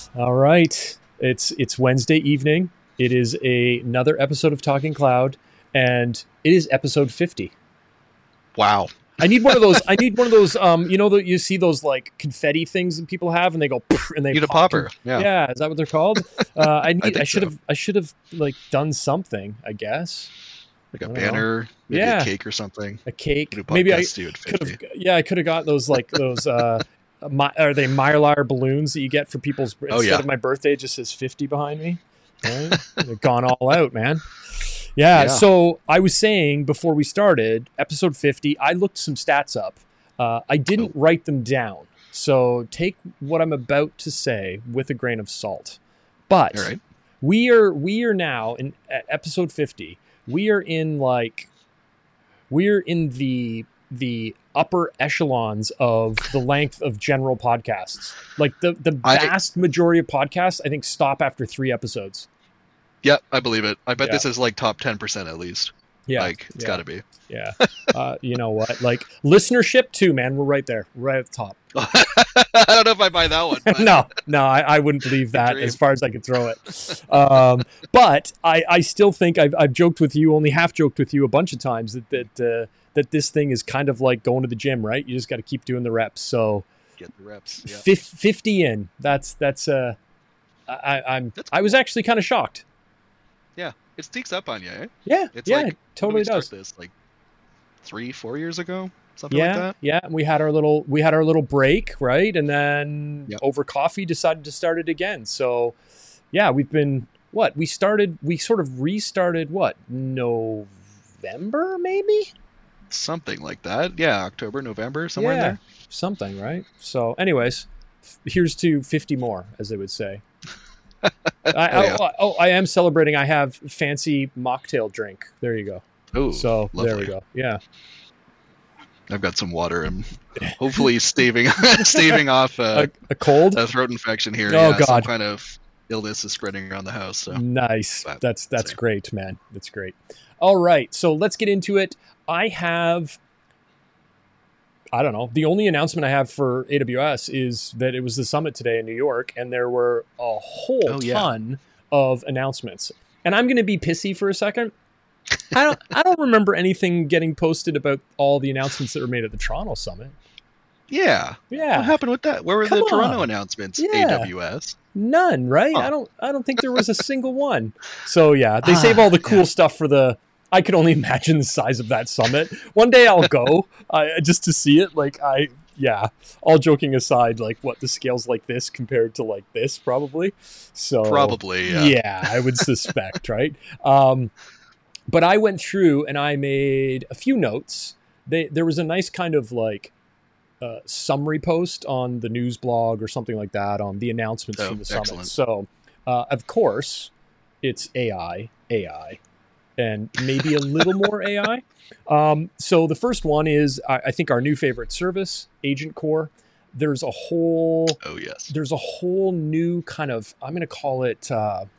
All right. It's Wednesday evening. It is another episode of Talking Cloud, and it is episode 50. Wow. I need one of those. I need one of those. You see those like confetti things that people have, and they go and they Need a pop. popper. Yeah. Yeah, is that what they're called? I think so. I should have like done something. I guess Like a I don't banner, maybe Yeah. a cake or something. a cake. New Maybe I podcast due at could 50. have. Yeah, I could have got those like those. Are they Mylar balloons that you get for people's? Oh, Instead yeah. of my birthday, it just says 50 behind me. Right? They've gone all out, man. Yeah. Yeah. So I was saying before we started episode 50, I looked some stats up. I didn't write them down, so take what I'm about to say with a grain of salt. But All right. we are now in at episode 50. We're in the upper echelons of the length of general podcasts. Like the vast majority of podcasts, I think, stop after 3 episodes. Yeah, I believe it. I bet Yeah. this is like top 10% at least. Yeah, Like, it's got to be. Yeah. You know what? Like listenership too, man. We're right there, right at the top. I don't know if I buy that one. But No, I wouldn't believe that dream. as far as I could throw it. But I still think I've joked with you, only half joked with you a bunch of times that this thing is kind of like going to the gym, right? You just got to keep doing the reps. So Get the reps. Yeah. 50 in. I was actually kind of shocked. Yeah. It sneaks up on you, eh? Yeah, It's yeah, like, it totally when did we does. start this? Like 3-4 years ago? Something like Yeah, that? yeah. We had our little break, right? And then Yep. over coffee decided to start it again. So yeah, we've been we sort of restarted November maybe? Something like that. Yeah, October, November, somewhere in Yeah, there. something, right? So anyways, here's to 50 more, as they would say. yeah. I am celebrating. I have fancy mocktail drink. There you go. Oh, So lovely. there we go. Yeah. I've got some water and hopefully staving off A cold? a throat infection here. Oh, Yeah, some God. kind of illness is spreading around the house. So Nice. But, That's same. great, man. That's great. All right. So let's get into it. I don't know. The only announcement I have for AWS is that it was the summit today in New York, and there were a whole ton of announcements. And I'm going to be pissy for a second. I don't remember anything getting posted about all the announcements that were made at the Toronto summit. yeah. What Yeah, happened with that? Where were Come the Toronto on. announcements? Yeah. AWS. none. Right? Huh. I don't think there was a single one. So yeah, they save all the cool yeah. stuff for the. I could only imagine the size of that summit. One day I'll go just to see it. All joking aside, like what the scale's like this compared to like this probably. So Probably. Yeah. yeah, I would suspect, right? But I went through and I made a few notes. There was a nice kind of like summary post on the news blog or something like that on the announcements from the summit. Excellent. So, of course, it's AI, and maybe a little more AI. So the first one is, I think, our new favorite service, Agent Core. There's a whole Oh yes. there's a whole new kind of, I'm going to call it,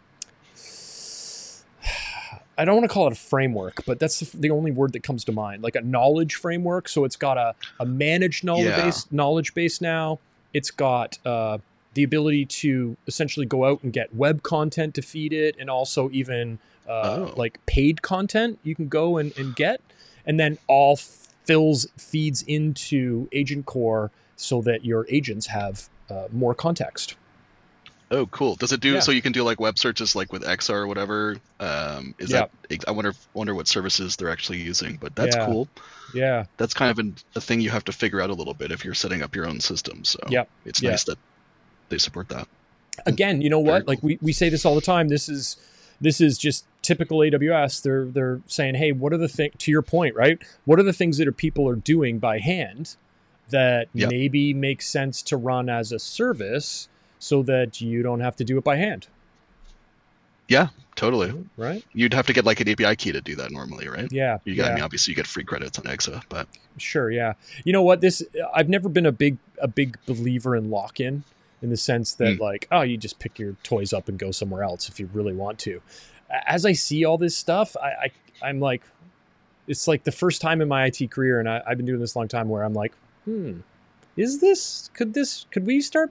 I don't want to call it a framework, but that's the only word that comes to mind, like a knowledge framework. So it's got a managed knowledge base now. It's got the ability to essentially go out and get web content to feed it, and also even like paid content you can go and get, and then all feeds into Agent Core so that your agents have more context. Oh, cool. Does it do Yeah. so you can do like web searches like with XR or whatever? Is Yeah. that? I wonder what services they're actually using. But that's Yeah. cool. Yeah. That's kind of a thing you have to figure out a little bit if you're setting up your own system. So Yep. it's Yeah. nice that they support that. Again, you know what? Very Like we say this all the time. This is just typical AWS. They're saying, hey, what are the things, to your point, right? What are the things that people are doing by hand that Yep. maybe makes sense to run as a service so that you don't have to do it by hand, Yeah, totally. right? You'd have to get like an API key to do that normally, right? Yeah. You yeah. got, I mean, obviously you get free credits on Exa, but Sure, yeah. You know what? I've never been a big believer in lock-in the sense that like, oh, you just pick your toys up and go somewhere else if you really want to. As I see all this stuff, I'm like, it's like the first time in my IT career, and I've been doing this a long time, where I'm like, could we start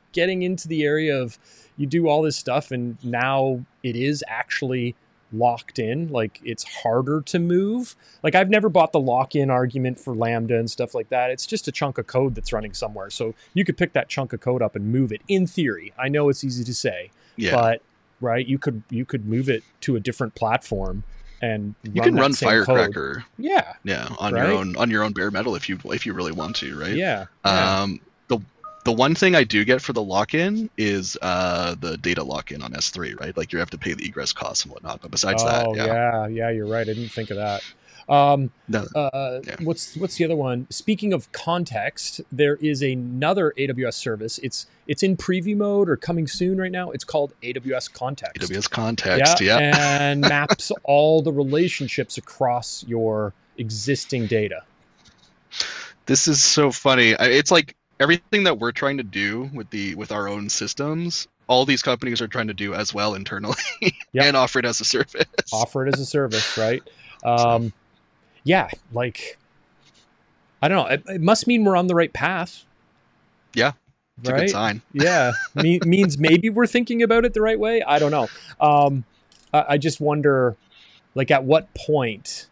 getting into the area of you do all this stuff and now it is actually locked in. Like it's harder to move. Like I've never bought the lock-in argument for Lambda and stuff like that. It's just a chunk of code that's running somewhere. So you could pick that chunk of code up and move it in theory. I know it's easy to say, but right, you could move it to a different platform and you can run Firecracker. Code. Yeah. On your own bare metal if you really want to, right? Yeah. The one thing I do get for the lock-in is the data lock-in on S3, right? Like you have to pay the egress costs and whatnot. But besides that, you're right. I didn't think of that. What's the other one? Speaking of context, there is another AWS service. It's in preview mode or coming soon right now. It's called AWS Context. AWS Context, and maps all the relationships across your existing data. This is so funny. It's like everything that we're trying to do with our own systems, all these companies are trying to do as well internally and offer it as a service. Offer it as a service, right? Yeah, like, I don't know. It must mean we're on the right path. Yeah, it's a good sign. Yeah, means maybe we're thinking about it the right way. I don't know. I just wonder, like, at what point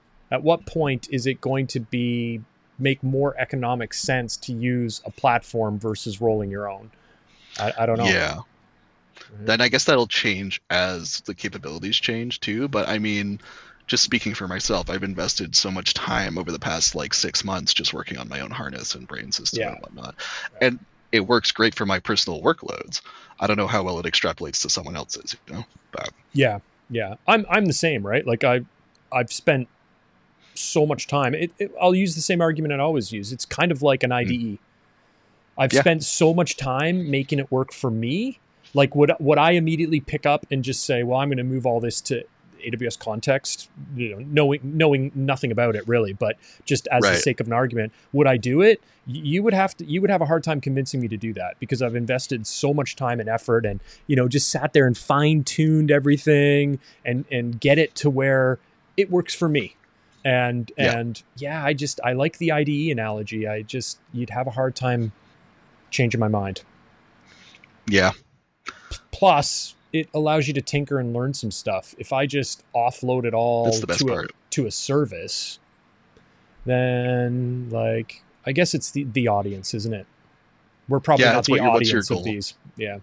is it going to make more economic sense to use a platform versus rolling your own? I don't know. Yeah. Then I guess that'll change as the capabilities change too. But I mean, just speaking for myself, I've invested so much time over the past 6 months just working on my own harness and brain system and whatnot. And it works great for my personal workloads. I don't know how well it extrapolates to someone else's, But yeah. I'm the same, right? Like I've spent so much time. I'll use the same argument I always use. It's kind of like an IDE. I've spent so much time making it work for me. Like would I immediately pick up and just say, well, I'm going to move all this to AWS Context, knowing nothing about it really, but just as the sake of an argument, would I do it? You would have a hard time convincing me to do that because I've invested so much time and effort and, just sat there and fine-tuned everything and get it to where it works for me. And I like the IDE analogy. You'd have a hard time changing my mind. Yeah. Plus, it allows you to tinker and learn some stuff. If I just offload it all to a service, then I guess it's the audience, isn't it? We're probably not the audience of these. Yeah.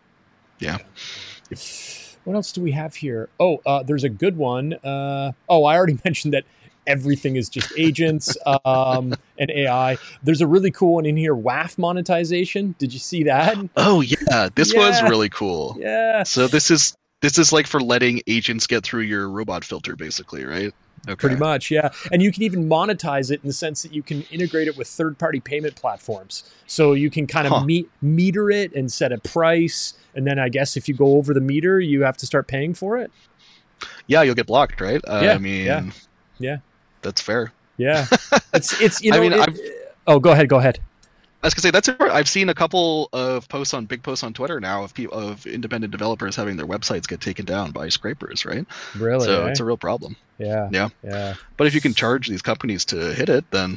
What else do we have here? There's a good one. I already mentioned that everything is just agents and AI. There's a really cool one in here, WAF monetization. Did you see that? Oh yeah, this was really cool. Yeah. So this is like for letting agents get through your robot filter, basically, right? Okay. Pretty much, yeah. And you can even monetize it in the sense that you can integrate it with third-party payment platforms. So you can kind of meter it and set a price. And then I guess if you go over the meter, you have to start paying for it. Yeah, you'll get blocked, right? Yeah. That's fair. Yeah. It's go ahead. I was gonna say that's. I've seen a couple of big posts on Twitter now of independent developers having their websites get taken down by scrapers, right? Really? So it's a real problem. Yeah. But if you can charge these companies to hit it, then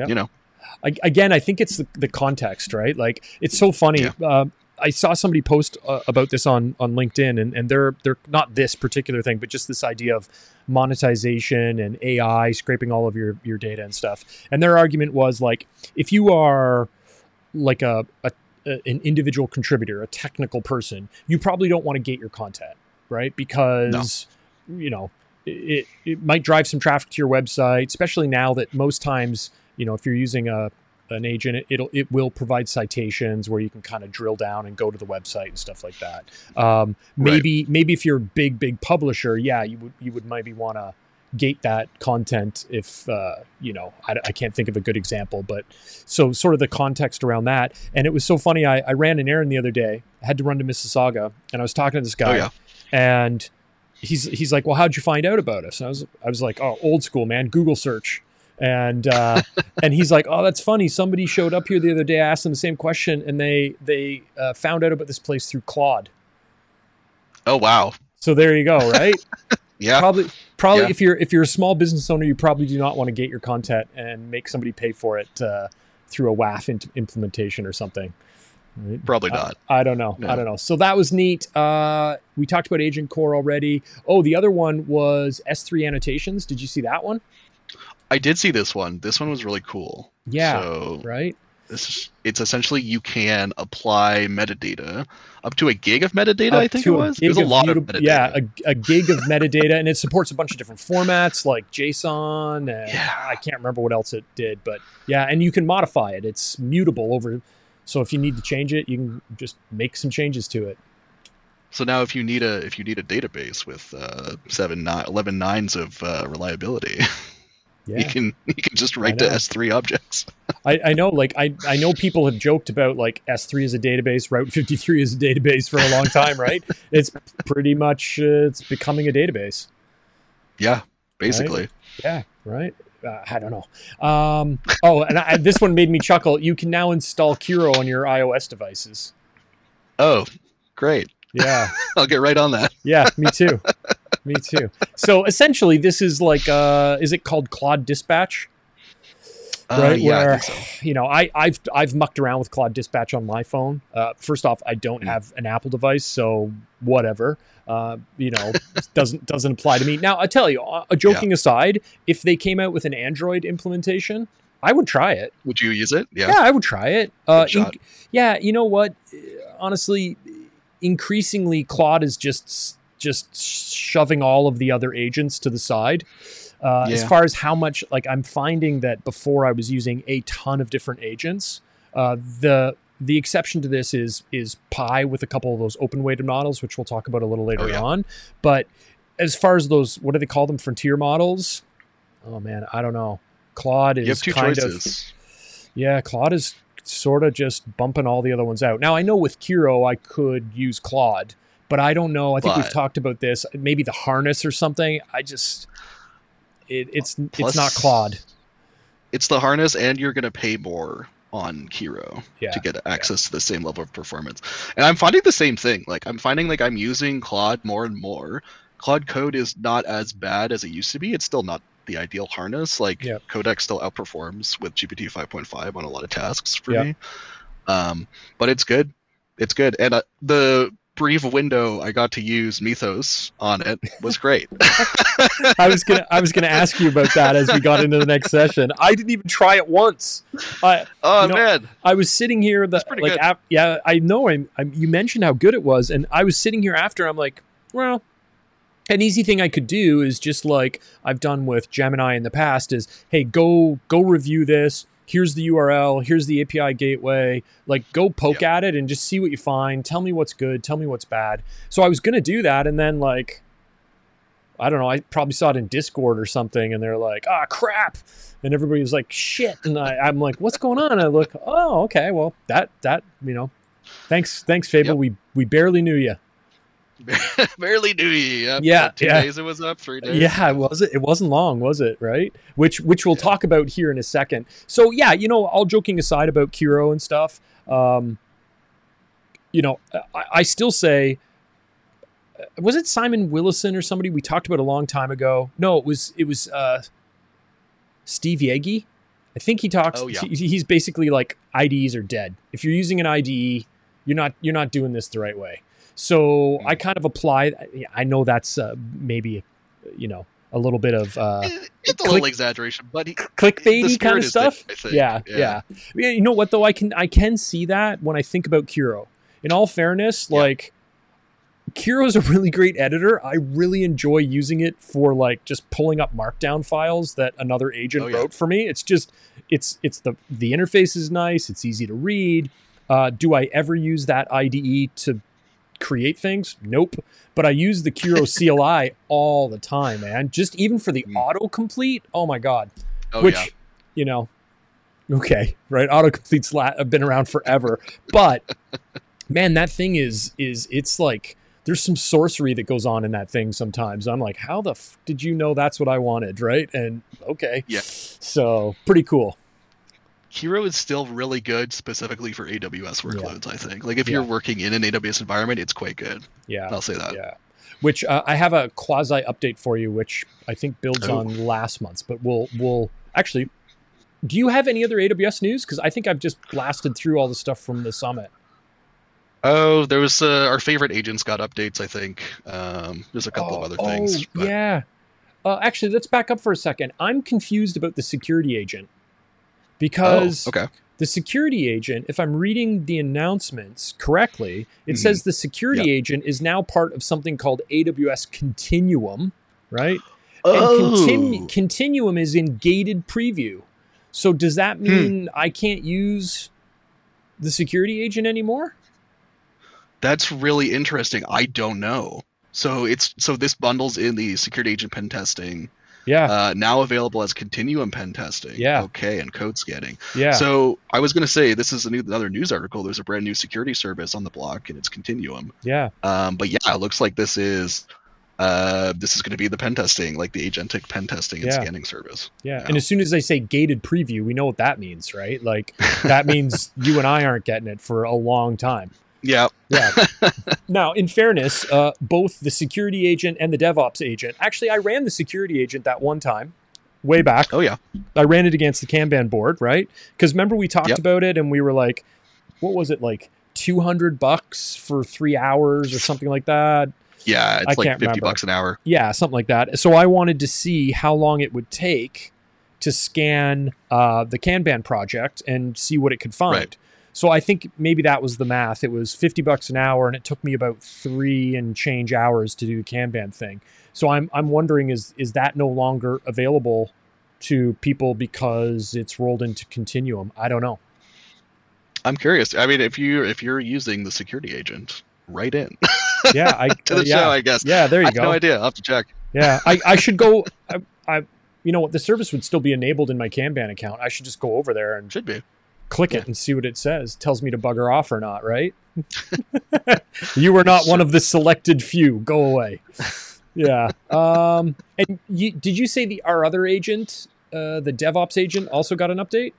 Again, I think it's the context, right? Like it's so funny. Yeah. I saw somebody post about this on LinkedIn, and they're not this particular thing, but just this idea of monetization and AI scraping all of your data and stuff. And their argument was if you are like an individual contributor, a technical person, you probably don't want to gate your content, right? Because it might drive some traffic to your website, especially now that most times if you're using an agent, it will provide citations where you can kind of drill down and go to the website and stuff like that. Maybe if you're a big publisher, you would maybe want to gate that content if I can't think of a good example, but so sort of the context around that. And it was so funny. I ran an errand the other day. I had to run to Mississauga, and I was talking to this guy, and he's like, "Well, how'd you find out about us?" And I was like, "Oh, old school, man, Google search." And and he's like, "Oh, that's funny. Somebody showed up here the other day. I asked them the same question, and they found out about this place through Claude." Oh wow! So there you go, right? Yeah. Probably if you're a small business owner, you probably do not want to gate your content and make somebody pay for it through a WAF implementation or something. Right? Probably not. I don't know. No. I don't know. So that was neat. We talked about Agent Core already. Oh, the other one was S3 annotations. Did you see that one? I did see this one. This one was really cool. Yeah. So right. It's essentially you can apply metadata up to a gig of metadata. I think it was. There's a lot of metadata. Yeah, a gig of metadata, and it supports a bunch of different formats like JSON. And I can't remember what else it did, but yeah, and you can modify it. It's mutable over. So if you need to change it, you can just make some changes to it. So now, if you need a database with 11 nines of reliability. Yeah. You can just write to S3 objects. I know, like I know people have joked about like S3 as a database, Route 53 as a database for a long time, right? It's pretty much it's becoming a database. Yeah, basically. Right? Yeah, right. I don't know. And this one made me chuckle. You can now install Kiro on your iOS devices. Oh, great. Yeah. I'll get right on that. Yeah, me too. Me too. So essentially, this is like, is it called Claude Dispatch? Right? Yeah, where, I think so. I've mucked around with Claude Dispatch on my phone. First off, I don't have an Apple device, so whatever. Doesn't apply to me. Now, I tell you, joking aside, if they came out with an Android implementation, I would try it. Would you use it? Yeah, I would try it. Yeah, you know what? Honestly, increasingly, Claude is just shoving all of the other agents to the side. As far as how much, like, I'm finding that before I was using a ton of different agents. The exception to this is Pi with a couple of those open weighted models, which we'll talk about a little later on. But as far as those, what do they call them? Frontier models? Oh man, I don't know. Claude is you have two choices. Claude is sort of just bumping all the other ones out. Now I know with Kiro I could use Claude, but I don't know. I think we've talked about this. Maybe the harness or something. It's not Claude. It's the harness, and you're going to pay more on Kiro to get access to the same level of performance. And I'm finding the same thing. Like I'm finding like I'm using Claude more and more. Claude Code is not as bad as it used to be. It's still not the ideal harness. Like Codex still outperforms with GPT 5.5 on a lot of tasks for me. But it's good. It's good. And the brief window I got to use Mythos on it was great. I was gonna ask you about that as we got into the next session. I didn't even try it once. Man, I was sitting here. I know. You mentioned how good it was, and I was sitting here after. I'm like, well, an easy thing I could do is just like I've done with Gemini in the past is, hey, go review this. Here's the URL. Here's the API gateway. Like, go poke at it and just see what you find. Tell me what's good. Tell me what's bad. So I was going to do that. And then, like, I don't know. I probably saw it in Discord or something. And they're like, crap. And everybody was like, shit. And I'm like, what's going on? And I look, oh, okay. Well, that thanks, Fable. Yep. We barely knew you. Barely knew you. 2 days it was up, 3 days. Yeah, it wasn't long, was it? Right? Which we'll talk about here in a second. So yeah, all joking aside about Kiro and stuff, I still say, was it Simon Willison or somebody we talked about a long time ago? No, it was Steve Yagi. I think he talks. Oh, yeah. He's basically like IDEs are dead. If you're using an IDE, you're not doing this the right way. So I kind of apply. I know that's maybe, a little bit of it's a little exaggeration, but clickbaity kind of stuff. There, yeah. You know what though? I can see that when I think about Kiro. In all fairness, like Kiro is a really great editor. I really enjoy using it for like just pulling up Markdown files that another agent wrote for me. It's just it's the interface is nice. It's easy to read. Do I ever use that IDE to create things? Nope. But I use the Kiro CLI all the time, man. Just even for the autocomplete. Oh my God. Okay, right. Autocompletes have been around forever, but man, that thing it's like, there's some sorcery that goes on in that thing sometimes. I'm like, how the did you know that's what I wanted? Right. And okay. Yeah. So pretty cool. Kiro is still really good specifically for AWS workloads, I think. Like if you're working in an AWS environment, it's quite good. Yeah. I'll say that. Yeah. Which I have a quasi update for you, which I think builds on last month's, but we'll actually, do you have any other AWS news? Because I think I've just blasted through all the stuff from the summit. Oh, there was our favorite agents got updates, I think. There's a couple of other Oh, things, but yeah. Actually, let's back up for a second. I'm confused about the security agent oh, because okay. the security agent, if I'm reading the announcements correctly, it Hmm. says the Yeah. security agent is now part of something called AWS Continuum, right? And Oh, Continuum is in gated preview. So does that hmm. mean I can't use the security agent anymore? That's really interesting. I don't know. So this bundles in the security agent pen testing, Yeah, now available as continuum pen testing. yeah, Okay, and code scanning. yeah, So I was going to say this is another news article. There's a brand new security service on the block, and it's continuum. yeah, But yeah, it looks like this is going to be the pen testing, like the agentic pen testing and yeah. scanning service. Yeah. Yeah. And as soon as they say gated preview, we know what that means, right? Like that means you and I aren't getting it for a long time. Yeah. Yeah. Now, in fairness, both the security agent and the DevOps agent, actually, I ran the security agent that one time way back. Oh yeah. I ran it against the Kanban board, right? Because remember we talked Yep. about it and we were like, what was it, like $200 for 3 hours or something like that? Yeah, I it's like can't 50 remember. bucks an hour. Yeah, something like that. So I wanted to see how long it would take to scan the Kanban project and see what it could find. Right. So I think maybe that was the math. It was $50 an hour, and it took me about 3 and change hours to do the Kanban thing. So I'm wondering, is that no longer available to people because it's rolled into Continuum? I don't know. I'm curious. I mean, if you're using the security agent, write in Yeah, to the show, I guess. Yeah, there I you have go. no idea. I'll have to check. Yeah, I should go. You know what? The service would still be enabled in my Kanban account. I should just go over there and Should be. click Yeah. it and see what it says. Tells me to bugger off or not, right? You were not one of the selected few. Go away. Yeah. And did you say our other agent, the DevOps agent, also got an update?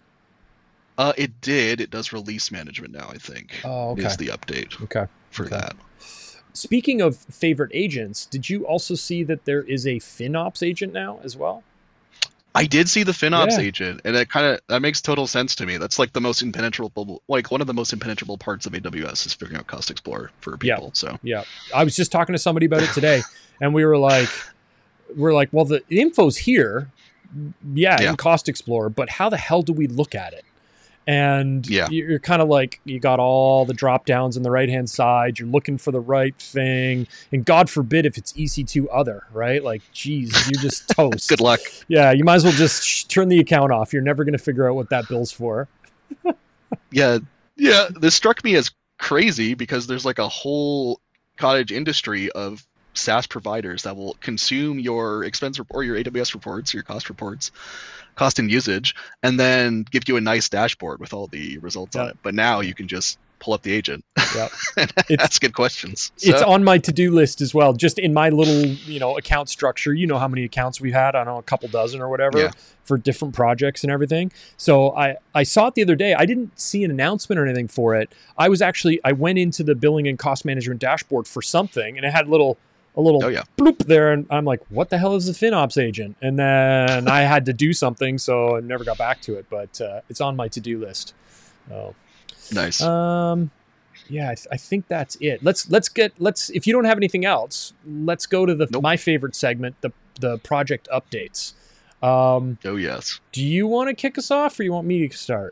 It did. It does release management now, I think. Oh, okay. Is the update Okay. for Okay. that. Speaking of favorite agents, did you also see that there is a FinOps agent now as well? I did see the FinOps Yeah. agent, and that makes total sense to me. That's like the most impenetrable, like one of the most impenetrable parts of AWS is figuring out Cost Explorer for people. Yeah. So Yeah. I was just talking to somebody about it today, and we're like, well, the info's here. Yeah, Yeah. in Cost Explorer, but how the hell do we look at it? And Yeah. you're kind of like, you got all the drop downs on the right hand side. You're looking for the right thing. And God forbid if it's EC2 other, right? Like, geez, you're just toast. good luck. Yeah, you might as well just turn the account off. You're never going to figure out what that bill's for. Yeah, yeah. This struck me as crazy because there's like a whole cottage industry of SaaS providers that will consume your expense or your AWS reports, your cost reports, cost and usage, and then give you a nice dashboard with all the results on Yeah. it. But now you can just pull up the agent Yeah. and ask it questions. It's So, on my to-do list as well. Just in my little, account structure. You know how many accounts we've had? I don't know, a couple dozen or whatever Yeah. for different projects and everything. So I saw it the other day. I didn't see an announcement or anything for it. I went into the billing and cost management dashboard for something, and it had a little oh yeah, bloop there, and I'm like, what the hell is a FinOps agent? And then I had to do something, so I never got back to it. But it's on my to-do list. Oh. nice. Yeah, I think that's it. Let's if you don't have anything else, let's go to Nope. my favorite segment, the project updates. Oh yes. Do you want to kick us off, or you want me to start?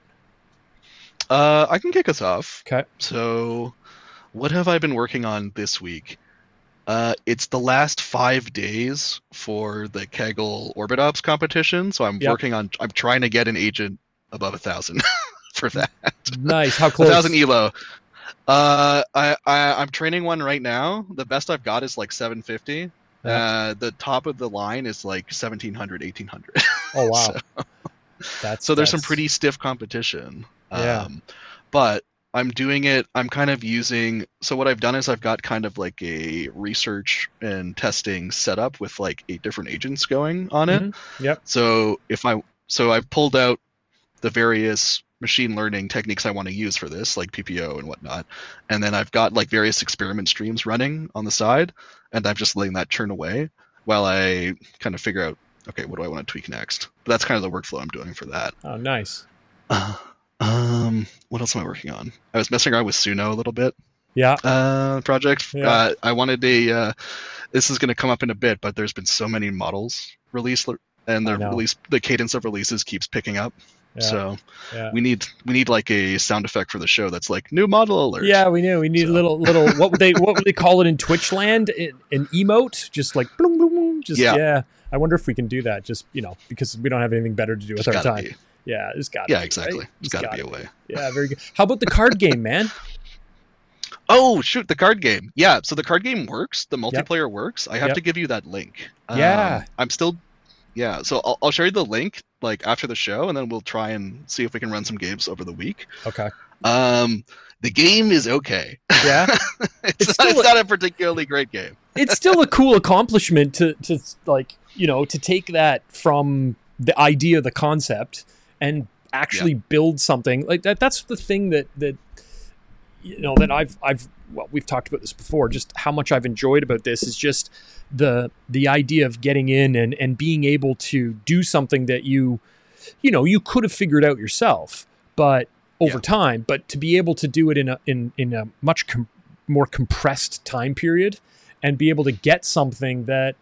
I can kick us off. Okay. So, what have I been working on this week? It's the last 5 days for the Kaggle Orbit Ops competition, so I'm Yep. I'm trying to get an agent above 1,000 for that. Nice. How close? 1,000 elo. I'm training one right now. The best I've got is like 750. The top of the line is like 1,700, 1,800. Oh wow. So there's some pretty stiff competition. Yeah. But I'm doing it. I'm kind of using. So what I've done is I've got kind of like a research and testing setup with like 8 different agents going on it. Mhm. Yep. So I've pulled out the various machine learning techniques I want to use for this, like PPO and whatnot, and then I've got like various experiment streams running on the side, and I'm just letting that churn away while I kind of figure out, okay, what do I want to tweak next? But that's kind of the workflow I'm doing for that. Oh, nice. What else am I working on? I was messing around with Suno a little bit. Yeah. Project. Yeah. I wanted this is going to come up in a bit, but there's been so many models released, and the cadence of releases keeps picking up. Yeah. So yeah. we need like a sound effect for the show that's like new model alert. Yeah, we knew. We need a little what would they call it in Twitch land? An emote, just like boom, boom, boom. Just yeah. I wonder if we can do that. Just because we don't have anything better to do with our time. Be. Yeah, it's got. Yeah, be, exactly. Right? It's got to be a way. Yeah, very good. How about the card game, man? Oh shoot, the card game. Yeah, so the card game works. The multiplayer works. I have to give you that link. Yeah. I'm still. Yeah, so I'll share you the link like after the show, and then we'll try and see if we can run some games over the week. Okay. The game is okay. Yeah. it's not a particularly great game. It's still a cool accomplishment to like to take that from the idea, the concept, and actually build something like that. That's the thing that that I've we've talked about this before, just how much I've enjoyed about this is just the idea of getting in and being able to do something that you could have figured out yourself, but over time, but to be able to do it in a much more compressed time period and be able to get something that,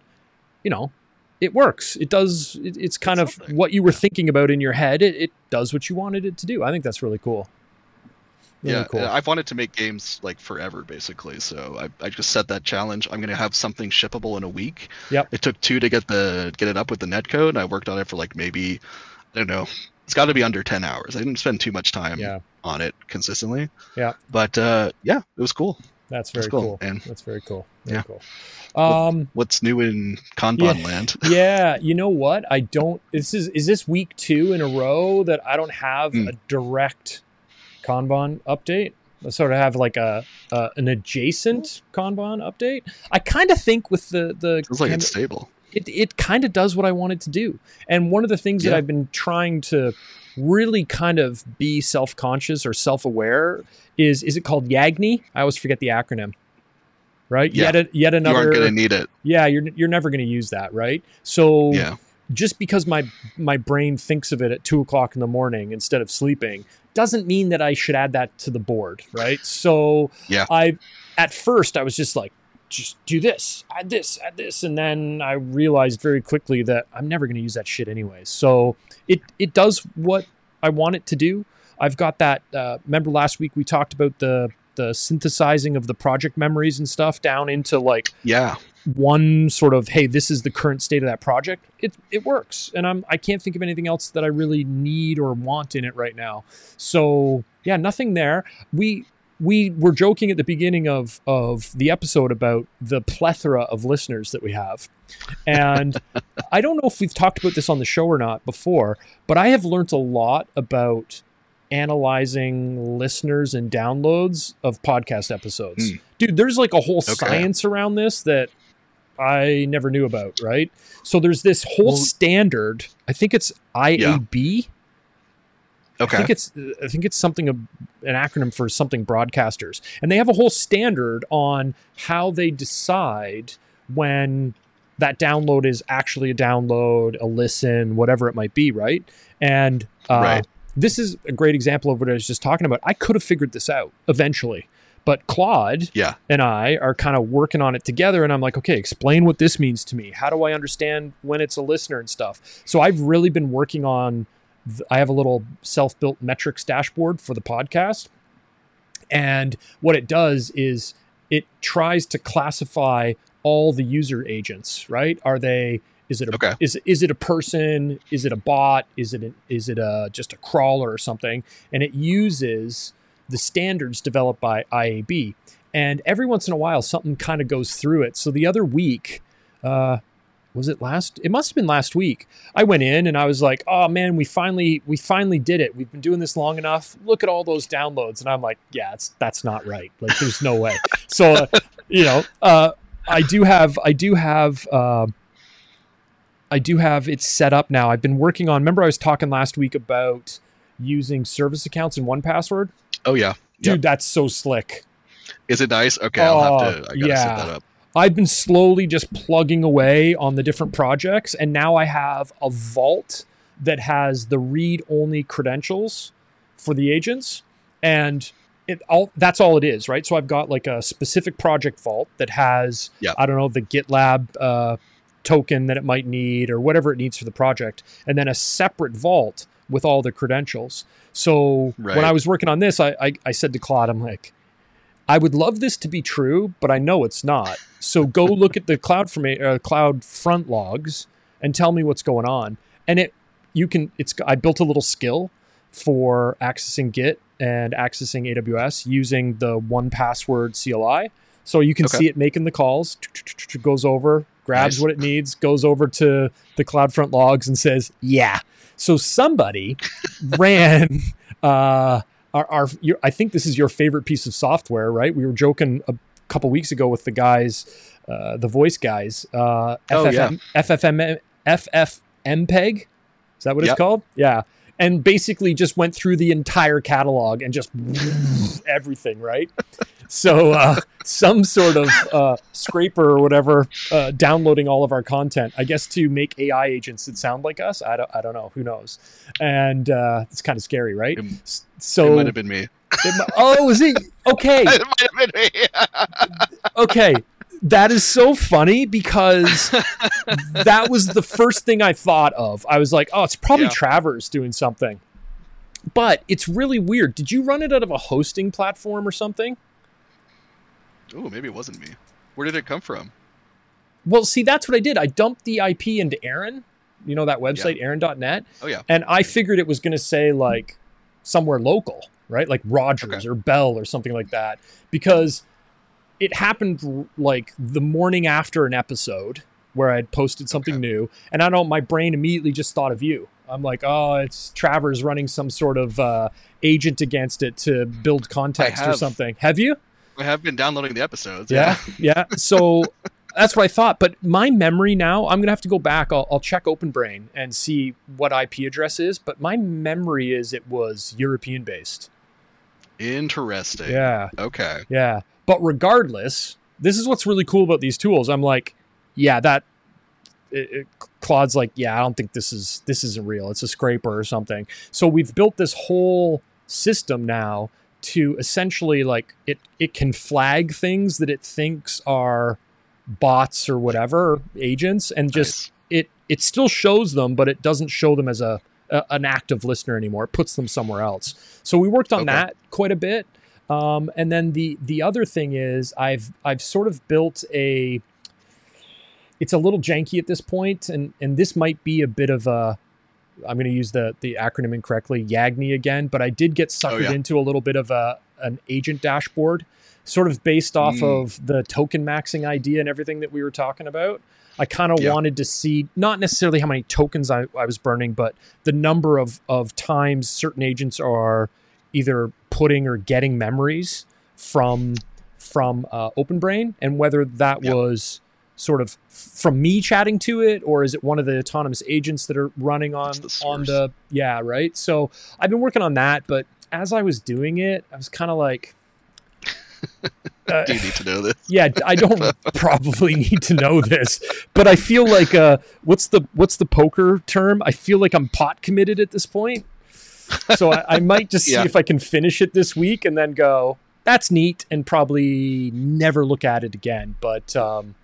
it works. It does. It's kind of what you were thinking about in your head. It does what you wanted it to do. I think that's really cool. Really cool. I've wanted to make games like forever, basically. So I just set that challenge. I'm going to have something shippable in a week. Yep. It took 2 to get it up with the netcode. I worked on it for like maybe, I don't know, it's got to be under 10 hours. I didn't spend too much time on it consistently. Yeah. But it was cool. That's very cool. And that's very cool. Very cool. What's new in Kanban land? Yeah, you know what? I don't. Is this week 2 in a row that I don't have a direct Kanban update? I sort of have like an adjacent Kanban update. I kind of think with the feels like it's stable. It kind of does what I want it to do. And one of the things that I've been trying to really kind of be self-conscious or self-aware is it called YAGNI? I always forget the acronym. Right? Yeah. Yet another. You aren't going to need it. Yeah, you're never going to use that, right? So just because my brain thinks of it at 2:00 in the morning instead of sleeping doesn't mean that I should add that to the board, right? So at first I was just like, just do this, add this, and then I realized very quickly that I'm never going to use that shit anyway. So it does what I want it to do. I've got that. Remember last week we talked about the synthesizing of the project memories and stuff down into like one sort of, hey, this is the current state of that project. It works, and I can't think of anything else that I really need or want in it right now. So yeah, nothing there. We were joking at the beginning of the episode about the plethora of listeners that we have, and I don't know if we've talked about this on the show or not before, but I have learned a lot about analyzing listeners and downloads of podcast episodes. Dude, there's like a whole science around this that I never knew about, right? So there's this whole standard. I think it's IAB. Okay. I think it's something an acronym for something broadcasters. And they have a whole standard on how they decide when that download is actually a download, a listen, whatever it might be, right? And this is a great example of what I was just talking about. I could have figured this out eventually, but Claude and I are kind of working on it together. And I'm like, okay, explain what this means to me. How do I understand when it's a listener and stuff? So I've really been working on, I have a little self-built metrics dashboard for the podcast. And what it does is it tries to classify all the user agents, right? Is it a person? Is it a bot? Is it just a crawler or something? And it uses the standards developed by IAB. And every once in a while, something kind of goes through it. So the other week, it must have been last week. I went in and I was like, oh man, we finally did it. We've been doing this long enough. Look at all those downloads. And I'm like, yeah, that's not right. Like there's no way. So, I do have it set up now. I've been working on, remember I was talking last week about using service accounts in 1Password? Oh yeah. Dude, that's so slick. Is it nice? Okay, I gotta set that up. I've been slowly just plugging away on the different projects, and now I have a vault that has the read-only credentials for the agents, and that's all it is, right? So I've got like a specific project vault that has, I don't know, the GitLab token that it might need or whatever it needs for the project, and then a separate vault with all the credentials. So when I was working on this, I said to Claude, I'm like, I would love this to be true, but I know it's not. So go look at the CloudFront logs and tell me what's going on. And I built a little skill for accessing Git and accessing AWS using the 1Password CLI. So you can see it making the calls, goes over, grabs what it needs, goes over to the CloudFront logs and says, yeah. So somebody ran I think this is your favorite piece of software, right? We were joking a couple weeks ago with the guys, the voice guys, FFmpeg. Is that what it's called? Yeah. And basically just went through the entire catalog and just everything, right? So some sort of scraper or whatever downloading all of our content, I guess, to make AI agents that sound like us. I don't know. Who knows? And it's kind of scary, right? So it might have been me. Was it? Okay. It might have been me. Okay. That is so funny because that was the first thing I thought of. I was like, oh, it's probably Travers doing something. But it's really weird. Did you run it out of a hosting platform or something? Oh, maybe it wasn't me. Where did it come from? Well, see, that's what I did. I dumped the IP into Aaron, you know, that website, aaron.net. Oh, yeah. And I figured it was going to say like somewhere local, right? Like Rogers or Bell or something like that. Because it happened like the morning after an episode where I'd posted something new. And I know my brain immediately just thought of you. I'm like, oh, it's Travers running some sort of agent against it to build context or something. Have you? I have been downloading the episodes. Yeah. So that's what I thought. But my memory now, I'm going to have to go back. I'll check OpenBrain and see what IP address is. But my memory is it was European based. Interesting. Yeah. Okay. Yeah. But regardless, this is what's really cool about these tools. I'm like, Claude's like, I don't think this isn't real. It's a scraper or something. So we've built this whole system now to essentially like it can flag things that it thinks are bots or whatever agents, and just it still shows them, but it doesn't show them as an active listener anymore. It puts them somewhere else. So we worked on that quite a bit. And then the other thing is I've sort of built it's a little janky at this point, and this might be a bit of I'm going to use the acronym incorrectly, YAGNI again, but I did get suckered into a little bit of an agent dashboard, sort of based off of the token maxing idea and everything that we were talking about. I kind of wanted to see not necessarily how many tokens I was burning, but the number of times certain agents are either putting or getting memories from OpenBrain, and whether that was sort of from me chatting to it, or is it one of the autonomous agents that are running on the right? So I've been working on that, but as I was doing it, I was kind of like, do you need to know this? Yeah, I don't probably need to know this, but I feel like what's the poker term? I feel like I'm pot committed at this point. So I might just see if I can finish it this week and then go, that's neat, and probably never look at it again. But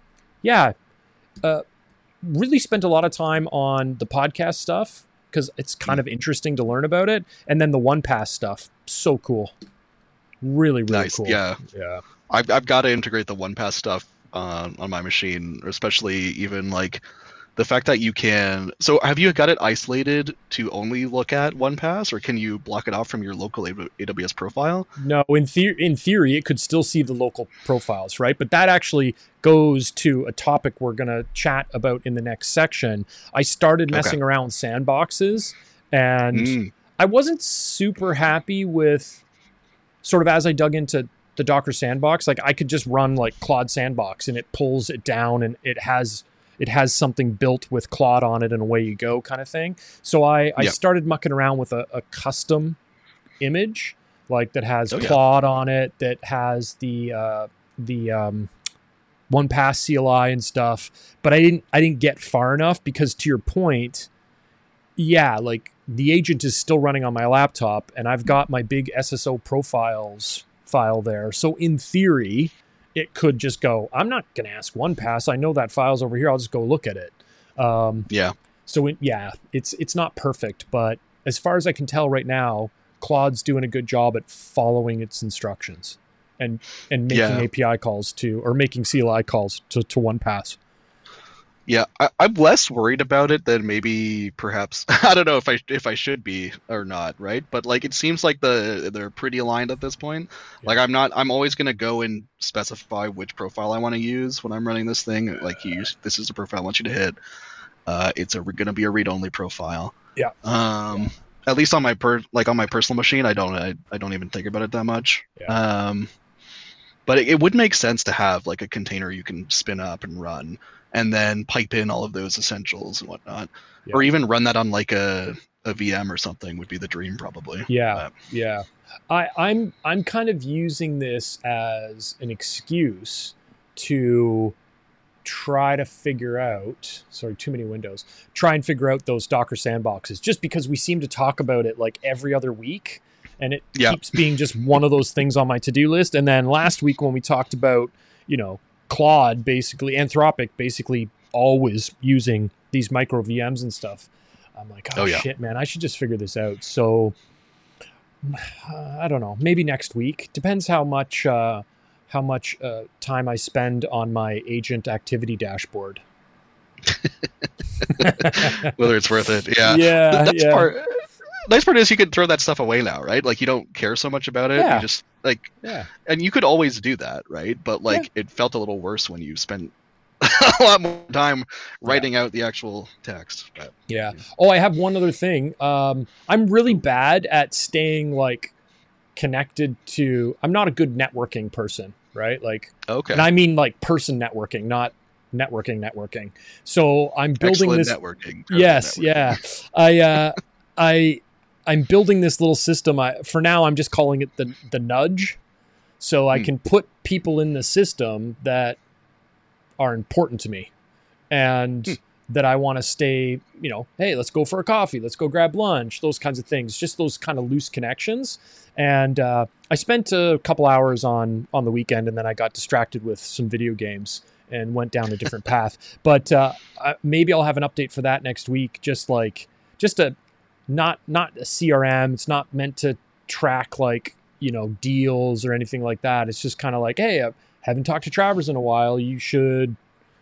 really spent a lot of time on the podcast stuff because it's kind of interesting to learn about it. And then the 1Pass stuff, so cool. Really, really nice. Cool. Yeah. I've got to integrate the 1Pass stuff on my machine, especially even like the fact that you can. So have you got it isolated to only look at 1Pass, or can you block it off from your local AWS profile? No, in theory, it could still see the local profiles, right? But that actually goes to a topic we're going to chat about in the next section. I started messing around with sandboxes, and I wasn't super happy with sort of as I dug into the Docker sandbox. Like I could just run like Claude sandbox and it pulls it down and it has something built with Claude on it and away you go kind of thing. So I started mucking around with a custom image like that has Claude on it, that has the 1Pass CLI and stuff. But I didn't get far enough because, to your point, like the agent is still running on my laptop and I've got my big SSO profiles file there. So in theory, it could just go, I'm not going to ask 1Pass. I know that file's over here. I'll just go look at it. So it's not perfect, but as far as I can tell right now, Claude's doing a good job at following its instructions and making API calls or making CLI calls to 1Pass. Yeah, I'm less worried about it than maybe perhaps I don't know if I should be or not, right? But like it seems like they're pretty aligned at this point. Yeah. Like I'm always gonna go and specify which profile I want to use when I'm running this thing. Like this is the profile I want you to hit. It's gonna be a read-only profile. Yeah. At least on my personal machine, I don't even think about it that much. Yeah. But it would make sense to have like a container you can spin up and run, and then pipe in all of those essentials and whatnot, or even run that on like a VM or something would be the dream probably. Yeah. Yeah. I'm kind of using this as an excuse to try to figure out, try and figure out those Docker sandboxes, just because we seem to talk about it like every other week, and it keeps being just one of those things on my to-do list. And then last week when we talked about, Claude, basically Anthropic basically always using these micro VMs and stuff, I'm like, shit, man, I should just figure this out. So I don't know, maybe next week. Depends how much time I spend on my agent activity dashboard. Whether it's worth it. Nice part is you can throw that stuff away now, right? Like you don't care so much about it. Yeah. You just and you could always do that, right? But like it felt a little worse when you spent a lot more time writing out the actual text. But, Oh, I have one other thing. I'm really bad at staying like connected to. I'm not a good networking person, right? Like, okay. And I mean like person networking, not networking. So I'm building this networking. Yes, networking. I'm building this little system. For now, I'm just calling it the nudge. So I can put people in the system that are important to me and that I want to stay, hey, let's go for a coffee. Let's go grab lunch, those kinds of things, just those kind of loose connections. And I spent a couple hours on the weekend, and then I got distracted with some video games and went down a different path. But maybe I'll have an update for that next week. Just a not a CRM. It's not meant to track like, deals or anything like that. It's just kind of like, hey, I haven't talked to Travers in a while. You should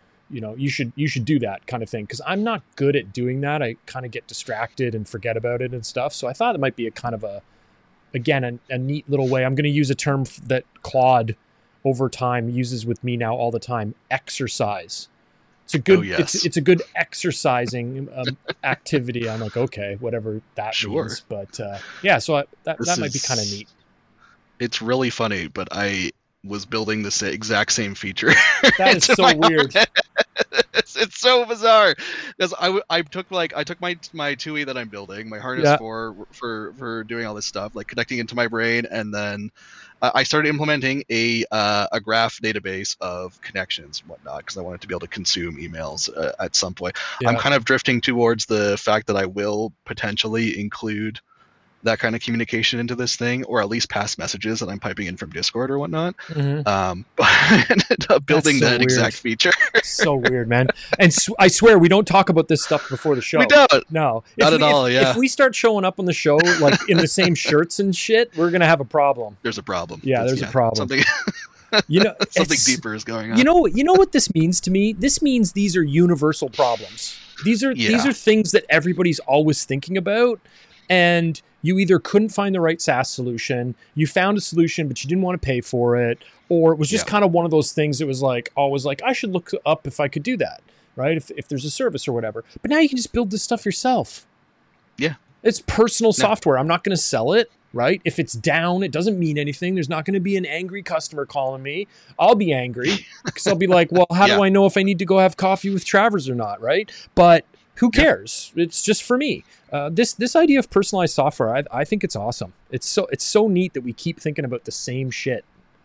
do that kind of thing. Cause I'm not good at doing that. I kind of get distracted and forget about it and stuff. So I thought it might be a kind of a neat little way. I'm going to use a term that Claude over time uses with me now all the time: exercise. It's a good, it's a good exercising activity. I'm like, okay, whatever that means. But so that might be kind of neat. It's really funny, but I was building the exact same feature. That is so weird. It's so bizarre because I took my TUI that I'm building, my harness for doing all this stuff, like connecting into my brain, and then I started implementing a graph database of connections and whatnot because I wanted to be able to consume emails at some point. I'm kind of drifting towards the fact that I will potentially include that kind of communication into this thing, or at least pass messages that I'm piping in from Discord or whatnot. But I ended up building that exact feature. So weird, man. And I swear we don't talk about this stuff before the show. We don't. No. Not at all, If we start showing up on the show like in the same shirts and shit, we're going to have a problem. There's a problem. Yeah, there's a problem. Something something deeper is going on. You know what this means to me? This means these are universal problems. These are things that everybody's always thinking about, and you either couldn't find the right SaaS solution, you found a solution, but you didn't want to pay for it, or it was just kind of one of those things that was like, always like, I should look up if I could do that, right? If there's a service or whatever. But now you can just build this stuff yourself. Yeah. It's personal software. I'm not going to sell it, right? If it's down, it doesn't mean anything. There's not going to be an angry customer calling me. I'll be angry because I'll be like, well, how do I know if I need to go have coffee with Travers or not, right? But who cares? It's just for me. This idea of personalized software, I think it's awesome. It's so neat that we keep thinking about the same shit.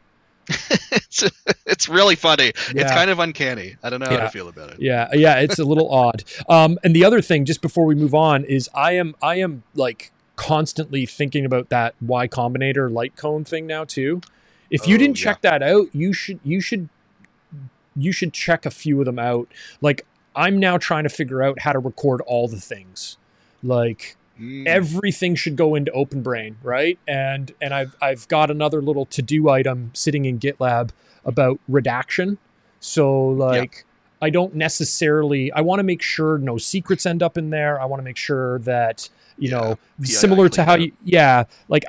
It's really funny. It's kind of uncanny. I don't know how to feel about it. Yeah, it's a little odd. And the other thing, just before we move on, is I am like constantly thinking about that Y Combinator light cone thing now too. If you didn't check that out, you should check a few of them out. Like, I'm now trying to figure out how to record all the things. Like, everything should go into OpenBrain, right? And I've got another little to-do item sitting in GitLab about redaction. So, like, I don't necessarily... I want to make sure no secrets end up in there. I want to make sure that, you know, similar to how you... Yeah, like,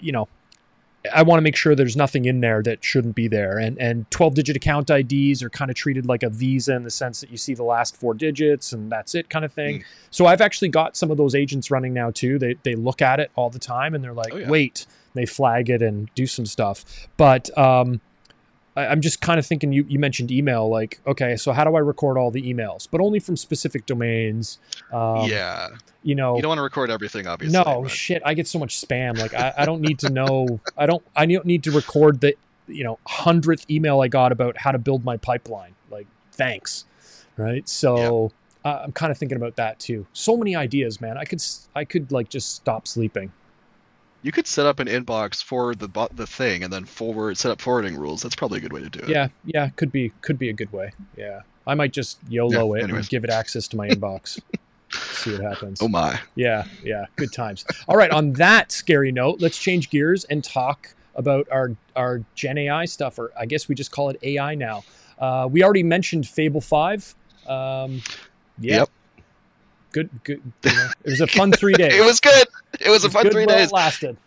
I want to make sure there's nothing in there that shouldn't be there. And 12-digit account IDs are kind of treated like a Visa in the sense that you see the last 4 digits and that's it kind of thing. So I've actually got some of those agents running now too. They look at it all the time and they're like, wait, they flag it and do some stuff. But I'm just kind of thinking, you mentioned email, like, okay, so how do I record all the emails? But only from specific domains. You know, you don't want to record everything, obviously. No, shit, I get so much spam. Like, I don't need to know. I don't need to record the, 100th email I got about how to build my pipeline. Like, thanks. Right. So I'm kind of thinking about that too. So many ideas, man. I could like just stop sleeping. You could set up an inbox for the thing and then set up forwarding rules. That's probably a good way to do it. Yeah, could be a good way. Yeah, I might just YOLO it and give it access to my inbox. See what happens. Oh my. Yeah, good times. All right, on that scary note, let's change gears and talk about our Gen AI stuff, or I guess we just call it AI now. We already mentioned Fable 5. Yep. Good. It was a fun 3 days. It was good. It was a fun 3 days. It lasted.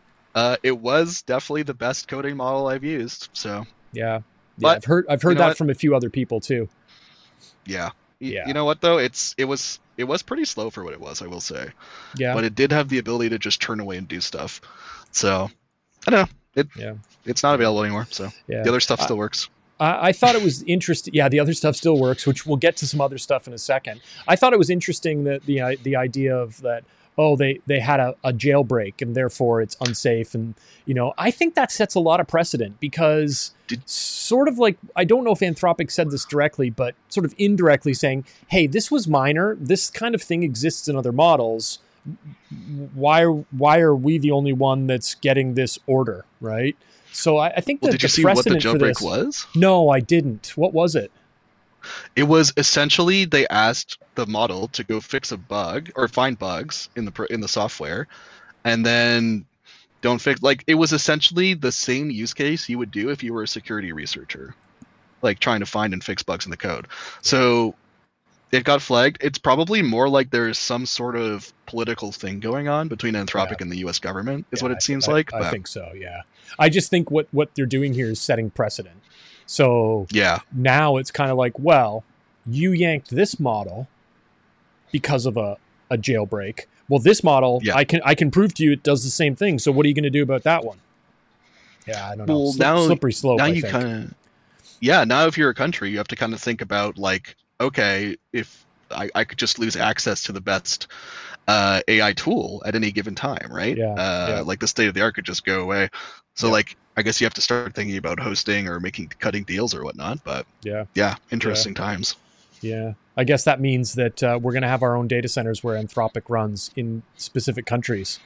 It was definitely the best coding model I've used. So yeah. But I've heard that from a few other people too. Yeah. You know what though? It was pretty slow for what it was, I will say. Yeah. But it did have the ability to just turn away and do stuff. So I don't know. It's not available anymore. So the other stuff still works. I thought it was interesting. Yeah, the other stuff still works, which we'll get to some other stuff in a second. I thought it was interesting that the idea of that, they had a jailbreak and therefore it's unsafe. And, I think that sets a lot of precedent because sort of like, I don't know if Anthropic said this directly, but sort of indirectly saying, hey, this was minor. This kind of thing exists in other models. Why are we the only one that's getting this order, right? So I think that did you see what the jailbreak was? No, I didn't. What was it? It was essentially they asked the model to go fix a bug or find bugs in the software, and then don't fix. Like, it was essentially the same use case you would do if you were a security researcher, like trying to find and fix bugs in the code. So it got flagged. It's probably more like there is some sort of political thing going on between Anthropic and the U.S. government, is what it seems like. I think so, yeah. I just think what they're doing here is setting precedent. So now it's kind of like, well, you yanked this model because of a jailbreak. Well, this model, I can prove to you it does the same thing. So what are you going to do about that one? Yeah, I don't know. Slippery slope, I think. Now if you're a country, you have to kind of think about, like, okay, if I could just lose access to the best AI tool at any given time, right? Like the state of the art could just go away. So like, I guess you have to start thinking about hosting or cutting deals or whatnot. But interesting times. Yeah, I guess that means that we're going to have our own data centers where Anthropic runs in specific countries.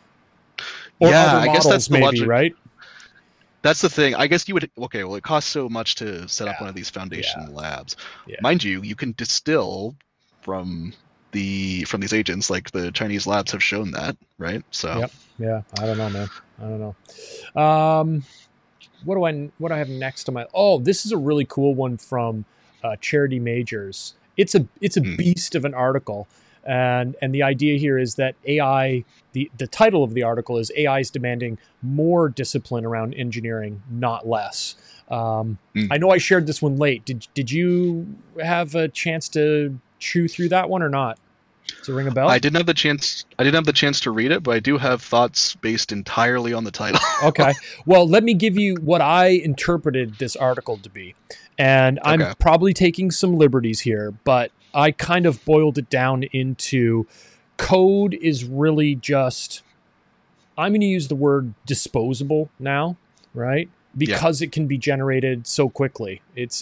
Or other models, I guess that's the logic, right? That's the thing. I guess you would. Okay, well, it costs so much to set up one of these foundation labs. Mind you, you can distill from these agents, like the Chinese labs have shown that, right? So I don't know, man. I don't know. What do I have next on my? Oh, this is a really cool one from Charity Majors. It's a beast of an article, and the idea here is that AI. The title of the article is AI is demanding more discipline around engineering, not less. I know I shared this one late. Did you have a chance to chew through that one or not? Does it ring a bell? I didn't have the chance to read it, but I do have thoughts based entirely on the title. Okay. Well, let me give you what I interpreted this article to be. And I'm probably taking some liberties here, but I kind of boiled it down into code is really just, I'm going to use the word disposable now, right? Because it can be generated so quickly. It's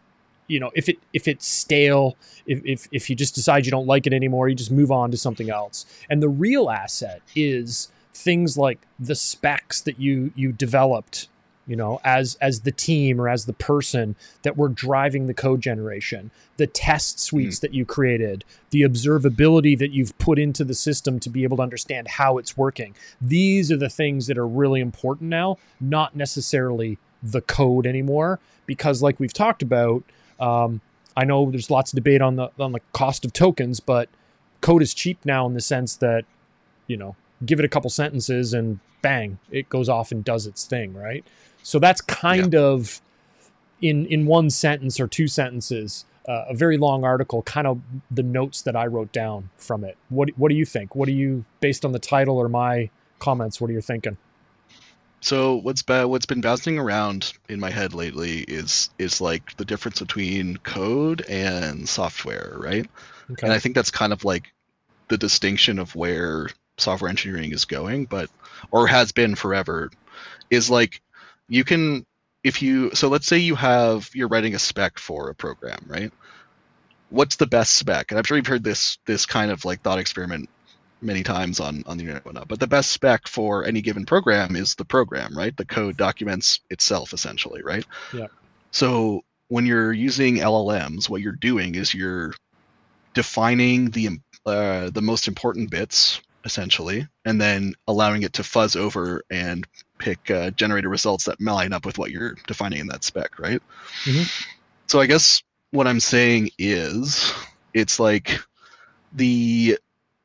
if it's stale, if you just decide you don't like it anymore, you just move on to something else. And the real asset is things like the specs that you developed as the team or as the person that we're driving the code generation, the test suites that you created, the observability that you've put into the system to be able to understand how it's working. These are the things that are really important now, not necessarily the code anymore, because like we've talked about, I know there's lots of debate on the cost of tokens, but code is cheap now in the sense that, give it a couple sentences and bang, it goes off and does its thing, right? So that's kind of in one sentence or two sentences, a very long article, kind of the notes that I wrote down from it. What do you think? What do you, based on the title or my comments, what are you thinking? So what's been bouncing around in my head lately is like the difference between code and software, right? Okay. And I think that's kind of like the distinction of where software engineering is going, or has been forever, is like you can, so let's say you're writing a spec for a program, right? What's the best spec? And I'm sure you've heard this kind of like thought experiment many times on the internet and whatnot, but the best spec for any given program is the program, right? The code documents itself essentially, right? Yeah. So when you're using LLMs, what you're doing is you're defining the most important bits essentially, and then allowing it to fuzz over and pick generated results that line up with what you're defining in that spec, right? Mm-hmm. So I guess what I'm saying is it's like the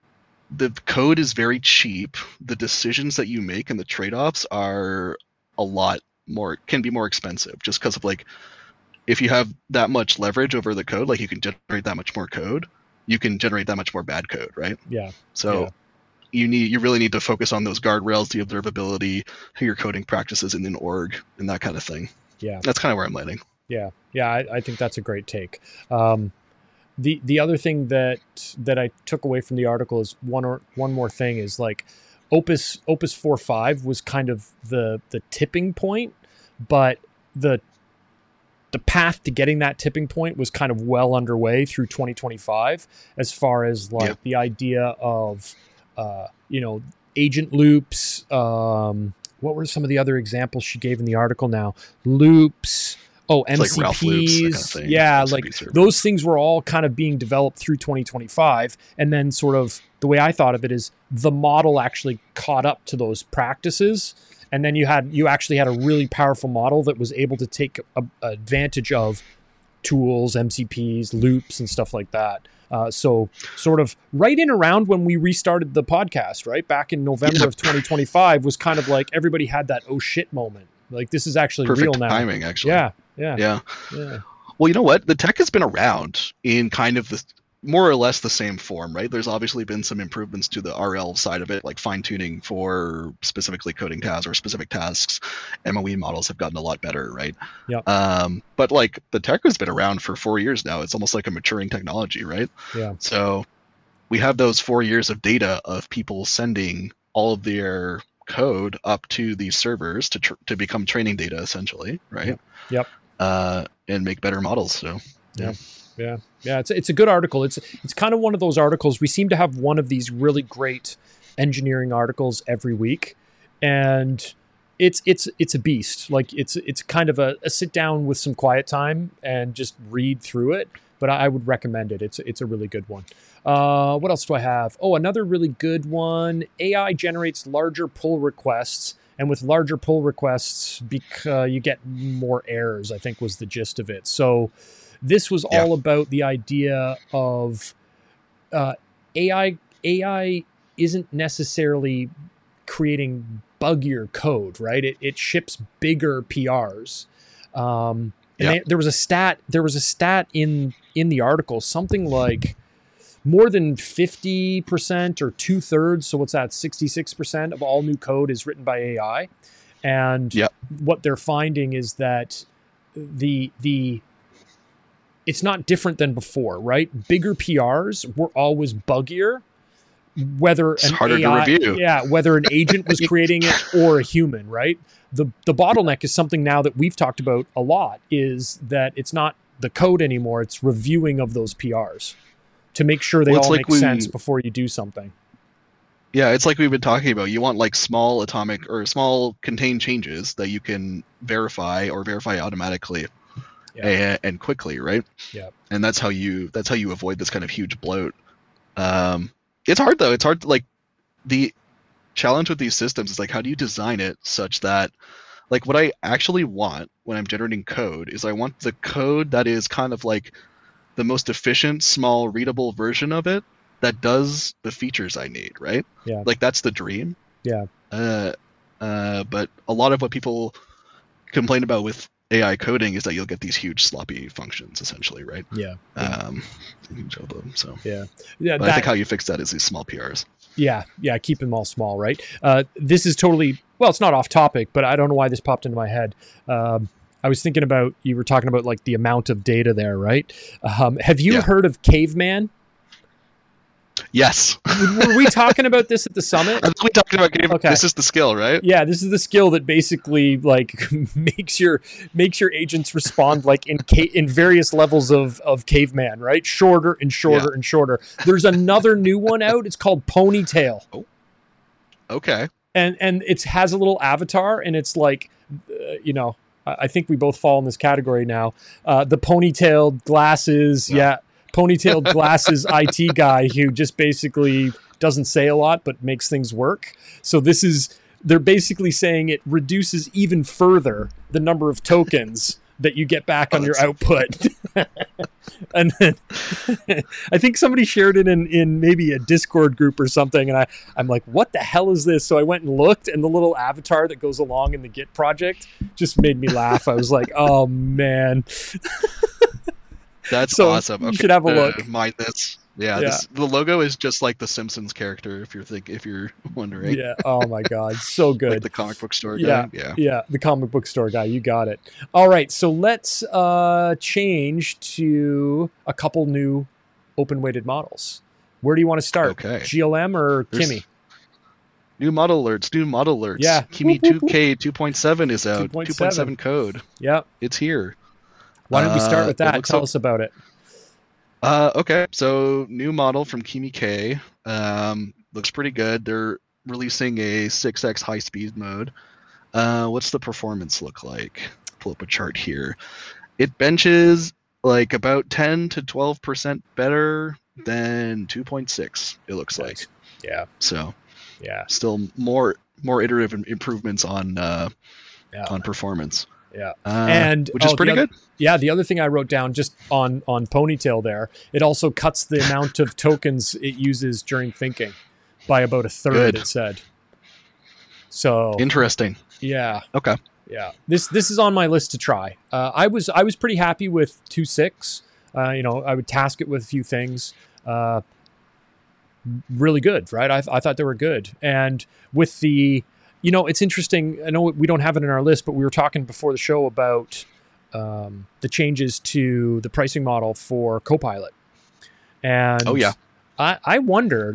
code is very cheap. The decisions that you make and the trade-offs are can be more expensive, just because of like, if you have that much leverage over the code, like you can generate that much more code, you can generate that much more bad code, right? Yeah. So you really need to focus on those guardrails, the observability, your coding practices in an org, and that kind of thing. Yeah. That's kind of where I'm landing. Yeah. Yeah. I think that's a great take. The other thing that I took away from the article is one more thing is like Opus 4.5 was kind of the tipping point, but the path to getting that tipping point was kind of well underway through 2025, as far as like the idea of agent loops. What were some of the other examples she gave in the article now? Loops. Oh, MCPs. Like Ralph Loops, that kind of thing. Yeah, like those things were all kind of being developed through 2025. And then sort of the way I thought of it is the model actually caught up to those practices. And then you actually had a really powerful model that was able to take advantage of tools, MCPs, loops, and stuff like that. So sort of right in around when we restarted the podcast, right? Back in November of 2025 was kind of like everybody had that oh shit moment. Like this is actually perfect real now. Timing, actually. Yeah. Well, you know what? The tech has been around in kind of the more or less the same form, right? There's obviously been some improvements to the RL side of it, like fine tuning for specifically coding tasks or specific tasks. MOE models have gotten a lot better, right? Yeah. But like the tech has been around for 4 years now. It's almost like a maturing technology, right? Yeah. So we have those 4 years of data of people sending all of their code up to these servers to become training data essentially, right? Yep. And make better models. So yeah. It's a good article. It's kind of one of those articles. We seem to have one of these really great engineering articles every week, and it's a beast. Like it's kind of a sit down with some quiet time and just read through it. But I would recommend it. It's a really good one. What else do I have? Oh, another really good one. AI generates larger pull requests, and with larger pull requests, you get more errors, I think was the gist of it. So this was all about the idea of AI isn't necessarily creating buggier code, right? It ships bigger PRs. There was a stat in the article, something like more than 50% or 2/3. So what's that? 66% of all new code is written by AI. And what they're finding is that it's not different than before, right? Bigger PRs were always buggier, whether it's harder to review. Yeah, whether an agent was creating it or a human, right? The bottleneck is something now that we've talked about a lot, is that it's not the code anymore, it's reviewing of those PRs to make sure they all make sense before you do something. Yeah, it's like we've been talking about. You want like small atomic or small contained changes that you can verify or verify automatically and quickly, right? Yeah. And that's how you avoid this kind of huge bloat. It's hard though. It's hard to, like, the challenge with these systems is like, how do you design it such that, like, what I actually want when I'm generating code is I want the code that is kind of like the most efficient, small, readable version of it that does the features I need, right? Yeah. Like, that's the dream. Yeah. But a lot of what people complain about with AI coding is that you'll get these huge sloppy functions, essentially, right? Yeah. So yeah. But I think how you fix that is these small PRs. Yeah. Keep them all small, right? This is totally, well, it's not off topic, but I don't know why this popped into my head. I was thinking about, you were talking about like the amount of data there, right? Have you heard of Caveman? Yes. Were we talking about this at the summit? I think we talked about Caveman. Okay. This is the skill, right? Yeah, this is the skill that basically like makes your agents respond like in various levels of Caveman, right? Shorter and shorter and shorter. There's another new one out. It's called Ponytail. Oh. Okay. And it has a little avatar, and it's like, I think we both fall in this category now. The ponytailed glasses, ponytailed glasses IT guy who just basically doesn't say a lot but makes things work. So they're basically saying it reduces even further the number of tokens that you get back on your output. And then I think somebody shared it in maybe a Discord group or something, and I'm like, what the hell is this? So I went and looked, and the little avatar that goes along in the Git project just made me laugh. I was like, oh man. That's awesome. You should have a look. Mind this. Yeah. The logo is just like the Simpsons character, if you're wondering. Yeah. Oh my God, so good. Like the comic book store guy. Yeah. The comic book store guy. You got it. All right. So let's change to a couple new open-weighted models. Where do you want to start? Okay. GLM or Kimi? New model alerts. Yeah. Kimi 2K 2.7 is out. 2.7 code. Yeah. It's here. Why don't we start with that? Tell us about it. Okay, so new model from Kimi K. Looks pretty good. They're releasing a 6x high-speed mode. What's the performance look like? Pull up a chart here. It benches like about 10 to 12% better than 2.6, it looks like. Yeah. So, still more iterative improvements on performance. Yeah. Which is pretty good. Yeah. The other thing I wrote down just on Ponytail there, it also cuts the amount of tokens it uses during thinking by about a third, it said. So interesting. Yeah. Okay. Yeah. This is on my list to try. I was pretty happy with 2.6. I would task it with a few things. Really good, right? I thought they were good. And with the, it's interesting. I know we don't have it in our list, but we were talking before the show about the changes to the pricing model for Copilot. And I wonder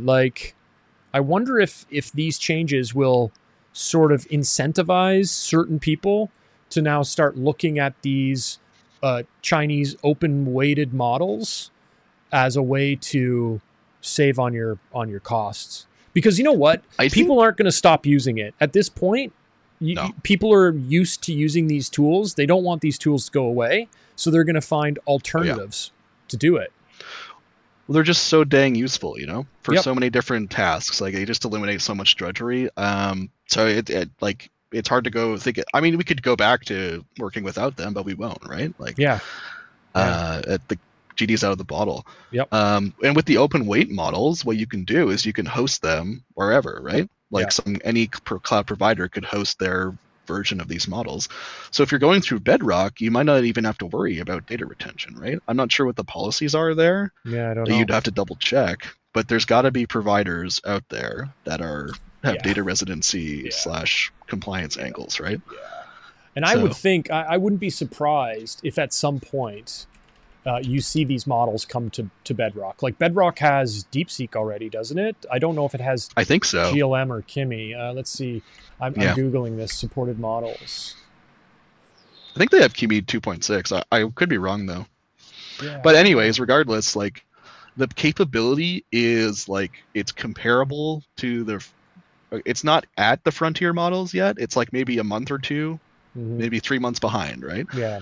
if these changes will sort of incentivize certain people to now start looking at these Chinese open-weighted models as a way to save on your costs. Because you know what? People aren't going to stop using it. At this point, people are used to using these tools. They don't want these tools to go away. So they're going to find alternatives to do it. Well, they're just so dang useful, for so many different tasks. Like, they just eliminate so much drudgery. So it's hard to go think. We could go back to working without them, but we won't, right? Like, the GD's out of the bottle. Yep. And with the open weight models, what you can do is you can host them wherever, right? Like any cloud provider could host their version of these models. So if you're going through Bedrock, you might not even have to worry about data retention, right? I'm not sure what the policies are there. Yeah, I don't know. You'd have to double check, but there's got to be providers out there that have data residency / compliance angles, right? Yeah. And I would think, I wouldn't be surprised if at some point you see these models come to Bedrock. Like, Bedrock has DeepSeek already, doesn't it? I don't know if it has I think so. GLM or Kimi. Let's see. I'm Googling this, supported models. I think they have Kimi 2.6. I could be wrong, though. Yeah. But anyways, regardless, like, the capability is like it's comparable to the. It's not at the frontier models yet. It's like maybe a month or two, maybe 3 months behind, right? Yeah.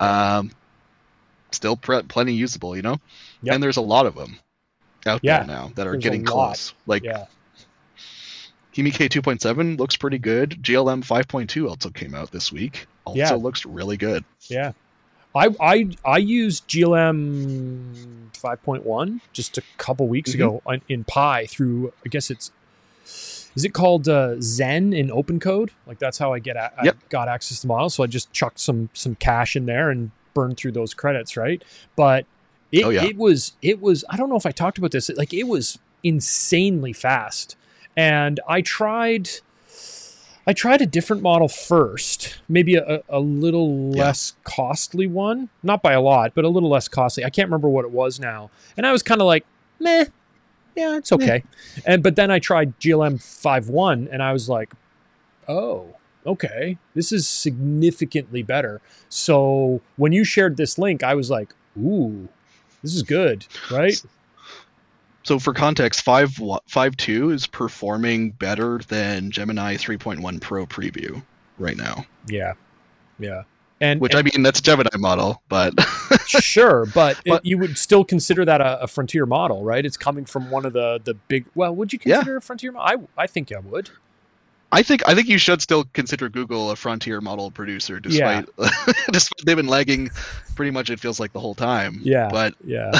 Still plenty usable, you know. Yep. And there's a lot of them out there now that are getting close. Like KiMi-K 2.7 looks pretty good. GLM 5.2 also came out this week. Also looks really good. Yeah. I used GLM 5.1 just a couple weeks ago in Pi through, I guess is it called Zen in OpenCode? Like that's how I got access to the model. So I just chucked some cash in there and burned through those credits, right? But it was I don't know if I talked about this. Like it was insanely fast. And I tried a different model first, maybe a little less costly one, not by a lot, but a little less costly. I can't remember what it was now. And I was kind of like, meh, yeah, it's okay. But then I tried GLM 5.1 and I was like, oh, okay, this is significantly better. So when you shared this link, I was like, ooh, this is good, right? So for context, 5.2 is performing better than Gemini 3.1 Pro Preview right now. Yeah. I mean, that's a Gemini model, but... Sure, but you would still consider that a frontier model, right? It's coming from one of the big... Well, would you consider a frontier model? I think I would. I think you should still consider Google a frontier model producer, despite they've been lagging pretty much, it feels like, the whole time. Yeah, but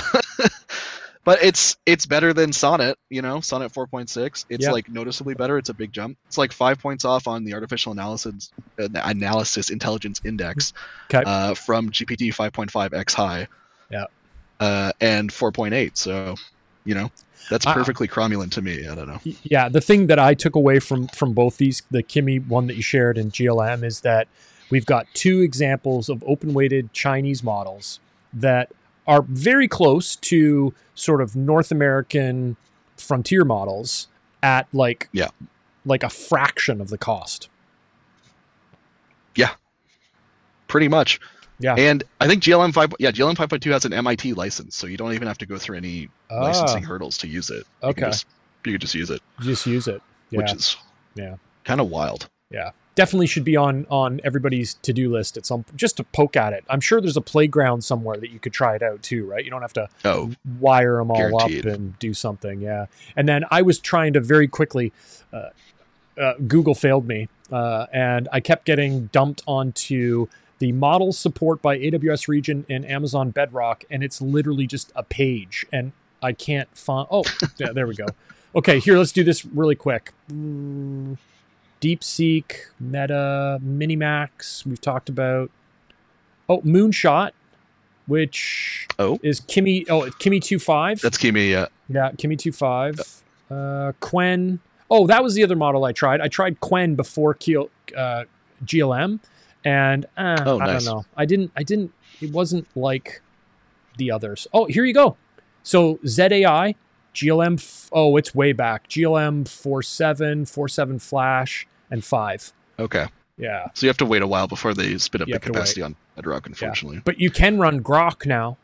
But it's better than Sonnet, Sonnet 4.6. It's like noticeably better. It's a big jump. It's like 5 points off on the artificial analysis intelligence index from GPT 5.5 X high. Yeah. And 4.8. So, that's perfectly cromulent to me. I don't know. Yeah. The thing that I took away from both these, the KiMi one that you shared and GLM, is that we've got two examples of open-weighted Chinese models that are very close to sort of North American frontier models at like a fraction of the cost. Yeah, pretty much. Yeah. And I think GLM 5.2 has an MIT license, so you don't even have to go through any licensing hurdles to use it. Okay. You could just use it. Just use it. Yeah. Which is kind of wild. Yeah. Definitely should be on everybody's to-do list at some, just to poke at it. I'm sure there's a playground somewhere that you could try it out too, right? You don't have to wire them all guaranteed up and do something. Yeah. And then I was trying to very quickly, Google failed me, and I kept getting dumped onto the model support by AWS region and Amazon Bedrock, and it's literally just a page, and I can't find. Oh, yeah, there we go. Okay, here, let's do this really quick. DeepSeek, Meta, Minimax, we've talked about. Oh, Moonshot, which is KiMi. Oh, KiMi 2.5. That's KiMi, yeah. Yeah, KiMi 2.5. Qwen. Oh, that was the other model I tried. I tried Qwen before GLM, and I don't know. I didn't. It wasn't like the others. Oh, here you go. So ZAI, GLM. Oh, it's way back. GLM 4.7 Flash, and 5. Okay. Yeah. So you have to wait a while before they spin up the capacity on Bedrock, unfortunately. Yeah. But you can run Grok now.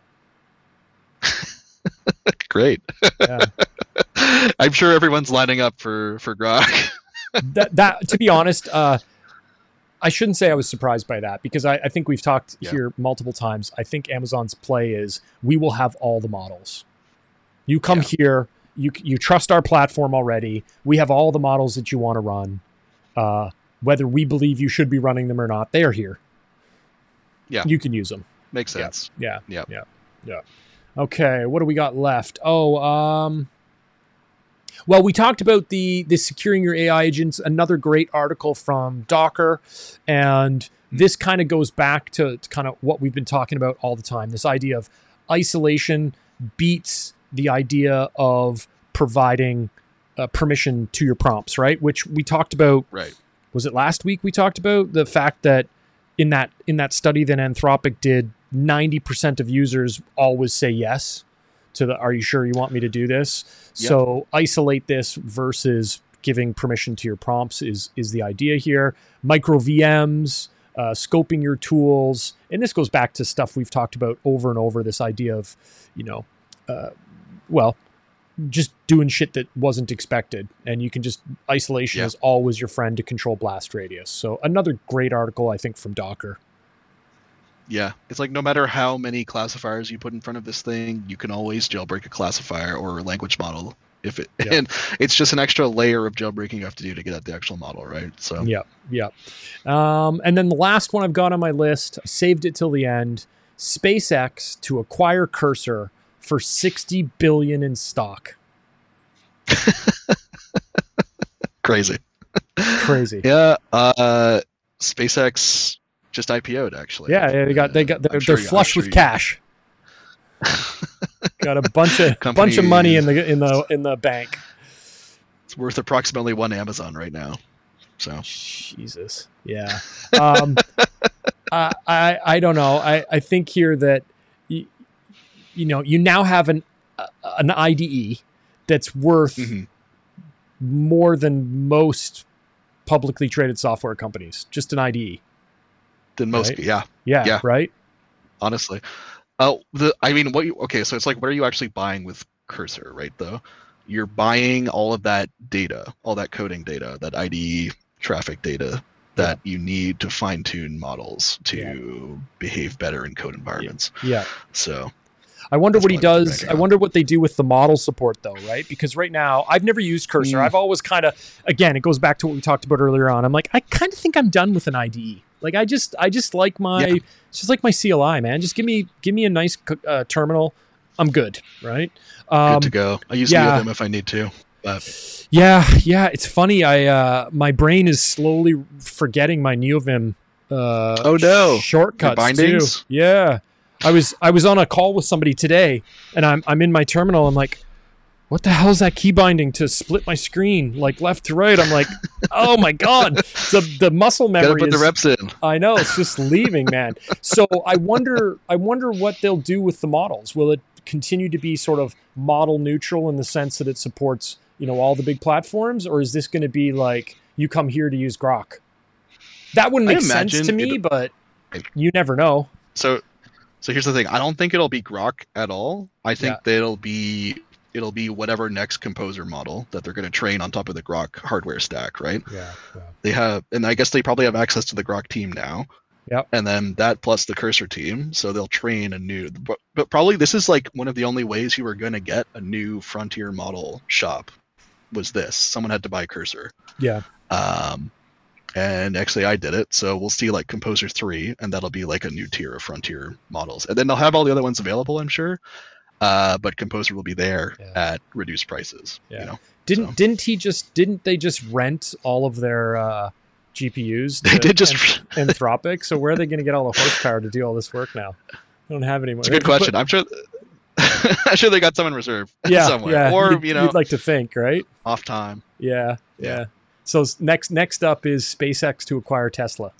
Great. Yeah. I'm sure everyone's lining up for Grok. that to be honest, I shouldn't say I was surprised by that, because I think we've talked here multiple times. I think Amazon's play is we will have all the models. You come here, you trust our platform already. We have all the models that you want to run. Whether we believe you should be running them or not, they are here. Yeah. You can use them. Makes sense. Yeah. Okay, what do we got left? Well, we talked about the securing your AI agents, another great article from Docker, and this kind of goes back to kind of what we've been talking about all the time. This idea of isolation beats the idea of providing permission to your prompts, right? Which we talked about. Right. Was it last week we talked about the fact that in that study that Anthropic did, 90% of users always say yes to the, are you sure you want me to do this? Yep. So isolate this versus giving permission to your prompts is the idea here. Micro VMs, scoping your tools. And this goes back to stuff we've talked about over and over, this idea of, well, just doing shit that wasn't expected. And you can just, isolation is always your friend to control blast radius. So another great article, I think, from Docker. Yeah, it's like no matter how many classifiers you put in front of this thing, you can always jailbreak a classifier or a language model. And it's just an extra layer of jailbreaking you have to do to get at the actual model, right? So yeah. And then the last one I've got on my list, I saved it till the end. SpaceX to acquire Cursor for $60 billion in stock. Crazy. Yeah. SpaceX just IPO'd, actually. Yeah, they're flush with cash. Got a bunch of money in the bank. It's worth approximately one Amazon right now. So Jesus, yeah. I don't know. I think here that you now have an IDE that's worth more than most publicly traded software companies. Just an IDE. Than most, right? Yeah, right. Honestly, so it's like, what are you actually buying with Cursor, right? Though you're buying all of that data, all that coding data, that IDE traffic data that you need to fine tune models to behave better in code environments. Yeah. So I wonder what he does. I wonder what they do with the model support, though, right? Because right now, I've never used Cursor. I've always kind of, again, it goes back to what we talked about earlier on. I'm like, I kind of think I'm done with an IDE. Like, I just like it's just like my CLI, man. Just give me a nice terminal. I'm good, right? Good to go. I use them if I need to. But yeah, it's funny. My brain is slowly forgetting my NeoVim shortcuts bindings? Too. Yeah. I was on a call with somebody today, and I'm in my terminal. I'm like, what the hell is that key binding to split my screen like left to right? I'm like, oh my god, the muscle memory. Gotta put the reps in. I know, it's just leaving, man. So I wonder what they'll do with the models. Will it continue to be sort of model neutral in the sense that it supports all the big platforms, or is this going to be like you come here to use Grok? That wouldn't make sense to me, but you never know. So here's the thing. I don't think it'll be Grok at all. I think that it'll be whatever next composer model that they're going to train on top of the Grok hardware stack, right? Yeah. They have, and I guess they probably have access to the Grok team now. Yep. And then that plus the Cursor team, so they'll train a new. But probably this is like one of the only ways you were going to get a new Frontier model shop. Was this? Someone had to buy Cursor. Yeah. And actually I did it, so we'll see like Composer 3, and that'll be like a new tier of Frontier models. And then they'll have all the other ones available, I'm sure. But Composer will be there at reduced prices. Yeah. Didn't they just rent all of their GPUs to Anthropic? So where are they going to get all the horsepower to do all this work now? They don't have any more. It's a good question. I'm sure they got some in reserve somewhere. Yeah. Or you'd like to think, right? Off time. Yeah. So next up is SpaceX to acquire Tesla.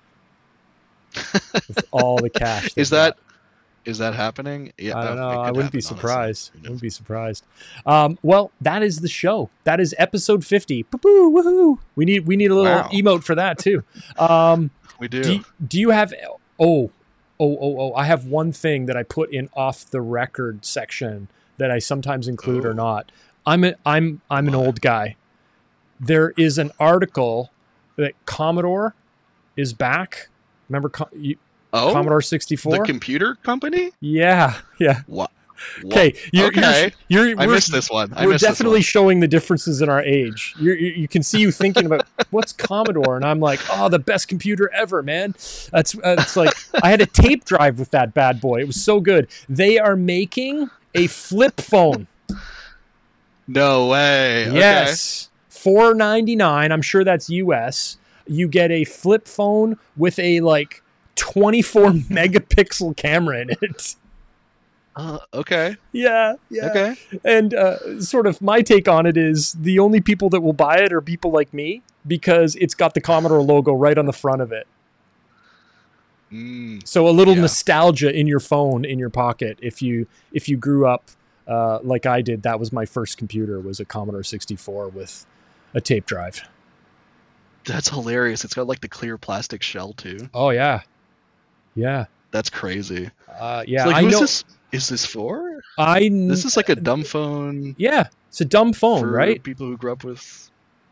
With all the cash. Is that happening? Yeah, I don't know. I wouldn't be surprised. Well, that is the show. That is episode 50. Boo-boo, woohoo. We need a little emote for that too. We do. Do you have? I have one thing that I put in off the record section that I sometimes include or not. I'm an old guy. There is an article that Commodore is back. Remember Commodore 64? The computer company? Yeah. What? Okay. I missed this one. We're definitely showing the differences in our age. You can see you thinking about what's Commodore, and I'm like, oh, the best computer ever, man. It's like I had a tape drive with that bad boy. It was so good. They are making a flip phone. No way. Yes. Okay. $499. I'm sure that's US. You get a flip phone with a 24 megapixel camera in it. Okay. Yeah. Okay. And sort of my take on it is the only people that will buy it are people like me because it's got the Commodore logo right on the front of it. So a little nostalgia in your phone, in your pocket. If you grew up like I did, that was my first computer, was a Commodore 64 with a tape drive. That's hilarious. It's got the clear plastic shell too. Oh yeah. That's crazy. Yeah. So, I know. is this for? This is like a dumb phone. Yeah, it's a dumb phone, for right? People who grew up with,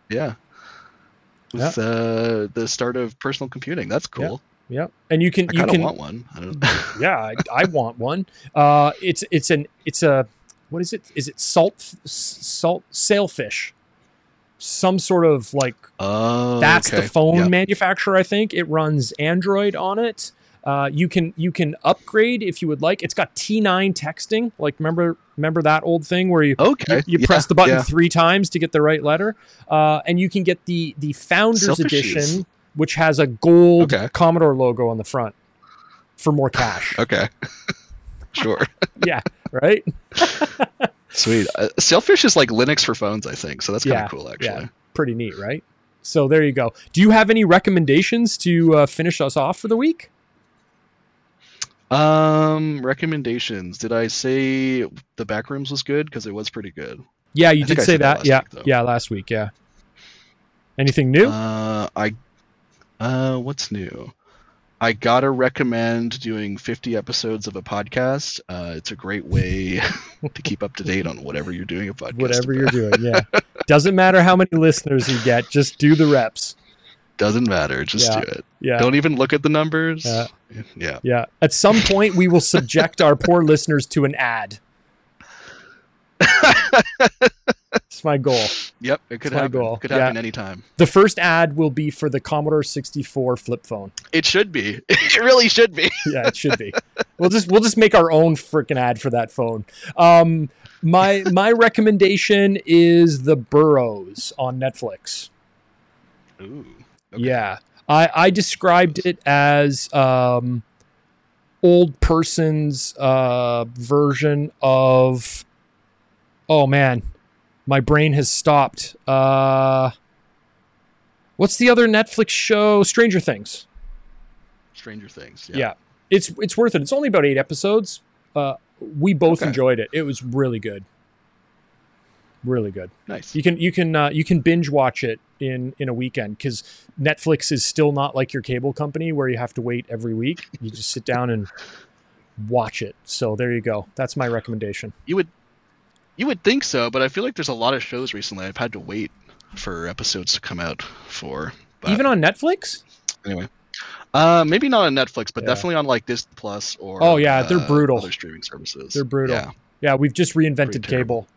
the start of personal computing. That's cool. Yeah, and you can want one. I don't yeah, I want one. It's a what is it? Is it salt sailfish? Some sort of like that's the phone manufacturer. I think it runs Android on it. You can upgrade if you would like. It's got T9 texting. Like remember that old thing where you press the button 3 times to get the right letter. And you can get the Founders Edition, which has a gold Commodore logo on the front for more cash. Okay, sure. Yeah, right. Sweet. Sailfish is like Linux for phones, I think. So that's kind of cool, actually. Yeah, pretty neat, right? So there you go. Do you have any recommendations to finish us off for the week? Recommendations. Did I say the Backrooms was good? Because it was pretty good. Yeah, you did say that. Yeah, last week. Yeah. Anything new? What's new? I gotta recommend doing 50 episodes of a podcast. It's a great way to keep up to date on whatever you're doing a podcast. Whatever you're doing, yeah. Doesn't matter how many listeners you get, just do the reps. Doesn't matter, just do it. Yeah. Don't even look at the numbers. Yeah. At some point, we will subject our poor listeners to an ad. It's my goal. Yep, it could happen. Could happen anytime. The first ad will be for the Commodore 64 flip phone. It should be. It really should be. Yeah, it should be. We'll just make our own freaking ad for that phone. My recommendation is The Burrows on Netflix. Ooh. Okay. Yeah. I described it as old person's version of... Oh, man. My brain has stopped. What's the other Netflix show? Stranger Things. Yeah. It's worth it. It's only about 8 episodes. We both enjoyed it. It was really good. Really good. Nice. You can binge watch it in a weekend because Netflix is still not like your cable company where you have to wait every week. You just sit down and watch it. So there you go. That's my recommendation. You would think so, but I feel like there's a lot of shows recently I've had to wait for episodes to come out for. But even on Netflix? Anyway. Maybe not on Netflix, but definitely on like Disney Plus or they're brutal. Other streaming services. They're brutal. Yeah, we've just reinvented cable.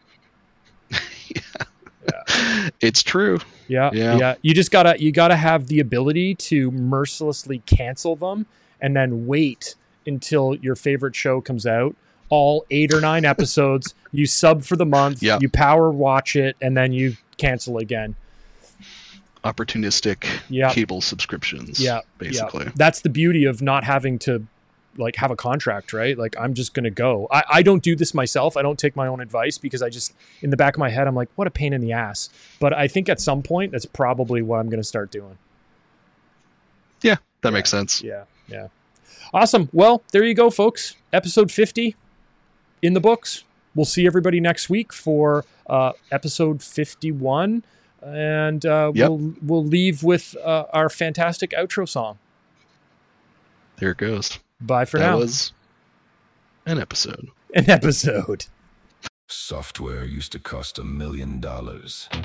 Yeah. It's true. Yeah. You just gotta have the ability to mercilessly cancel them and then wait until your favorite show comes out. All 8 or 9 episodes. You sub for the month. Yep. You power watch it, and then you cancel again. Opportunistic cable subscriptions. Yeah, basically. Yep. That's the beauty of not having to like have a contract, right? Like I'm just gonna go. I don't do this myself. I don't take my own advice because I just in the back of my head I'm like, what a pain in the ass. But I think at some point that's probably what I'm gonna start doing. Yeah, that makes sense. Yeah. Awesome. Well, there you go, folks. Episode 50 in the books. We'll see everybody next week for episode 51. And we'll leave with our fantastic outro song. There it goes. Bye for now. That was an episode. Software used to cost $1 million.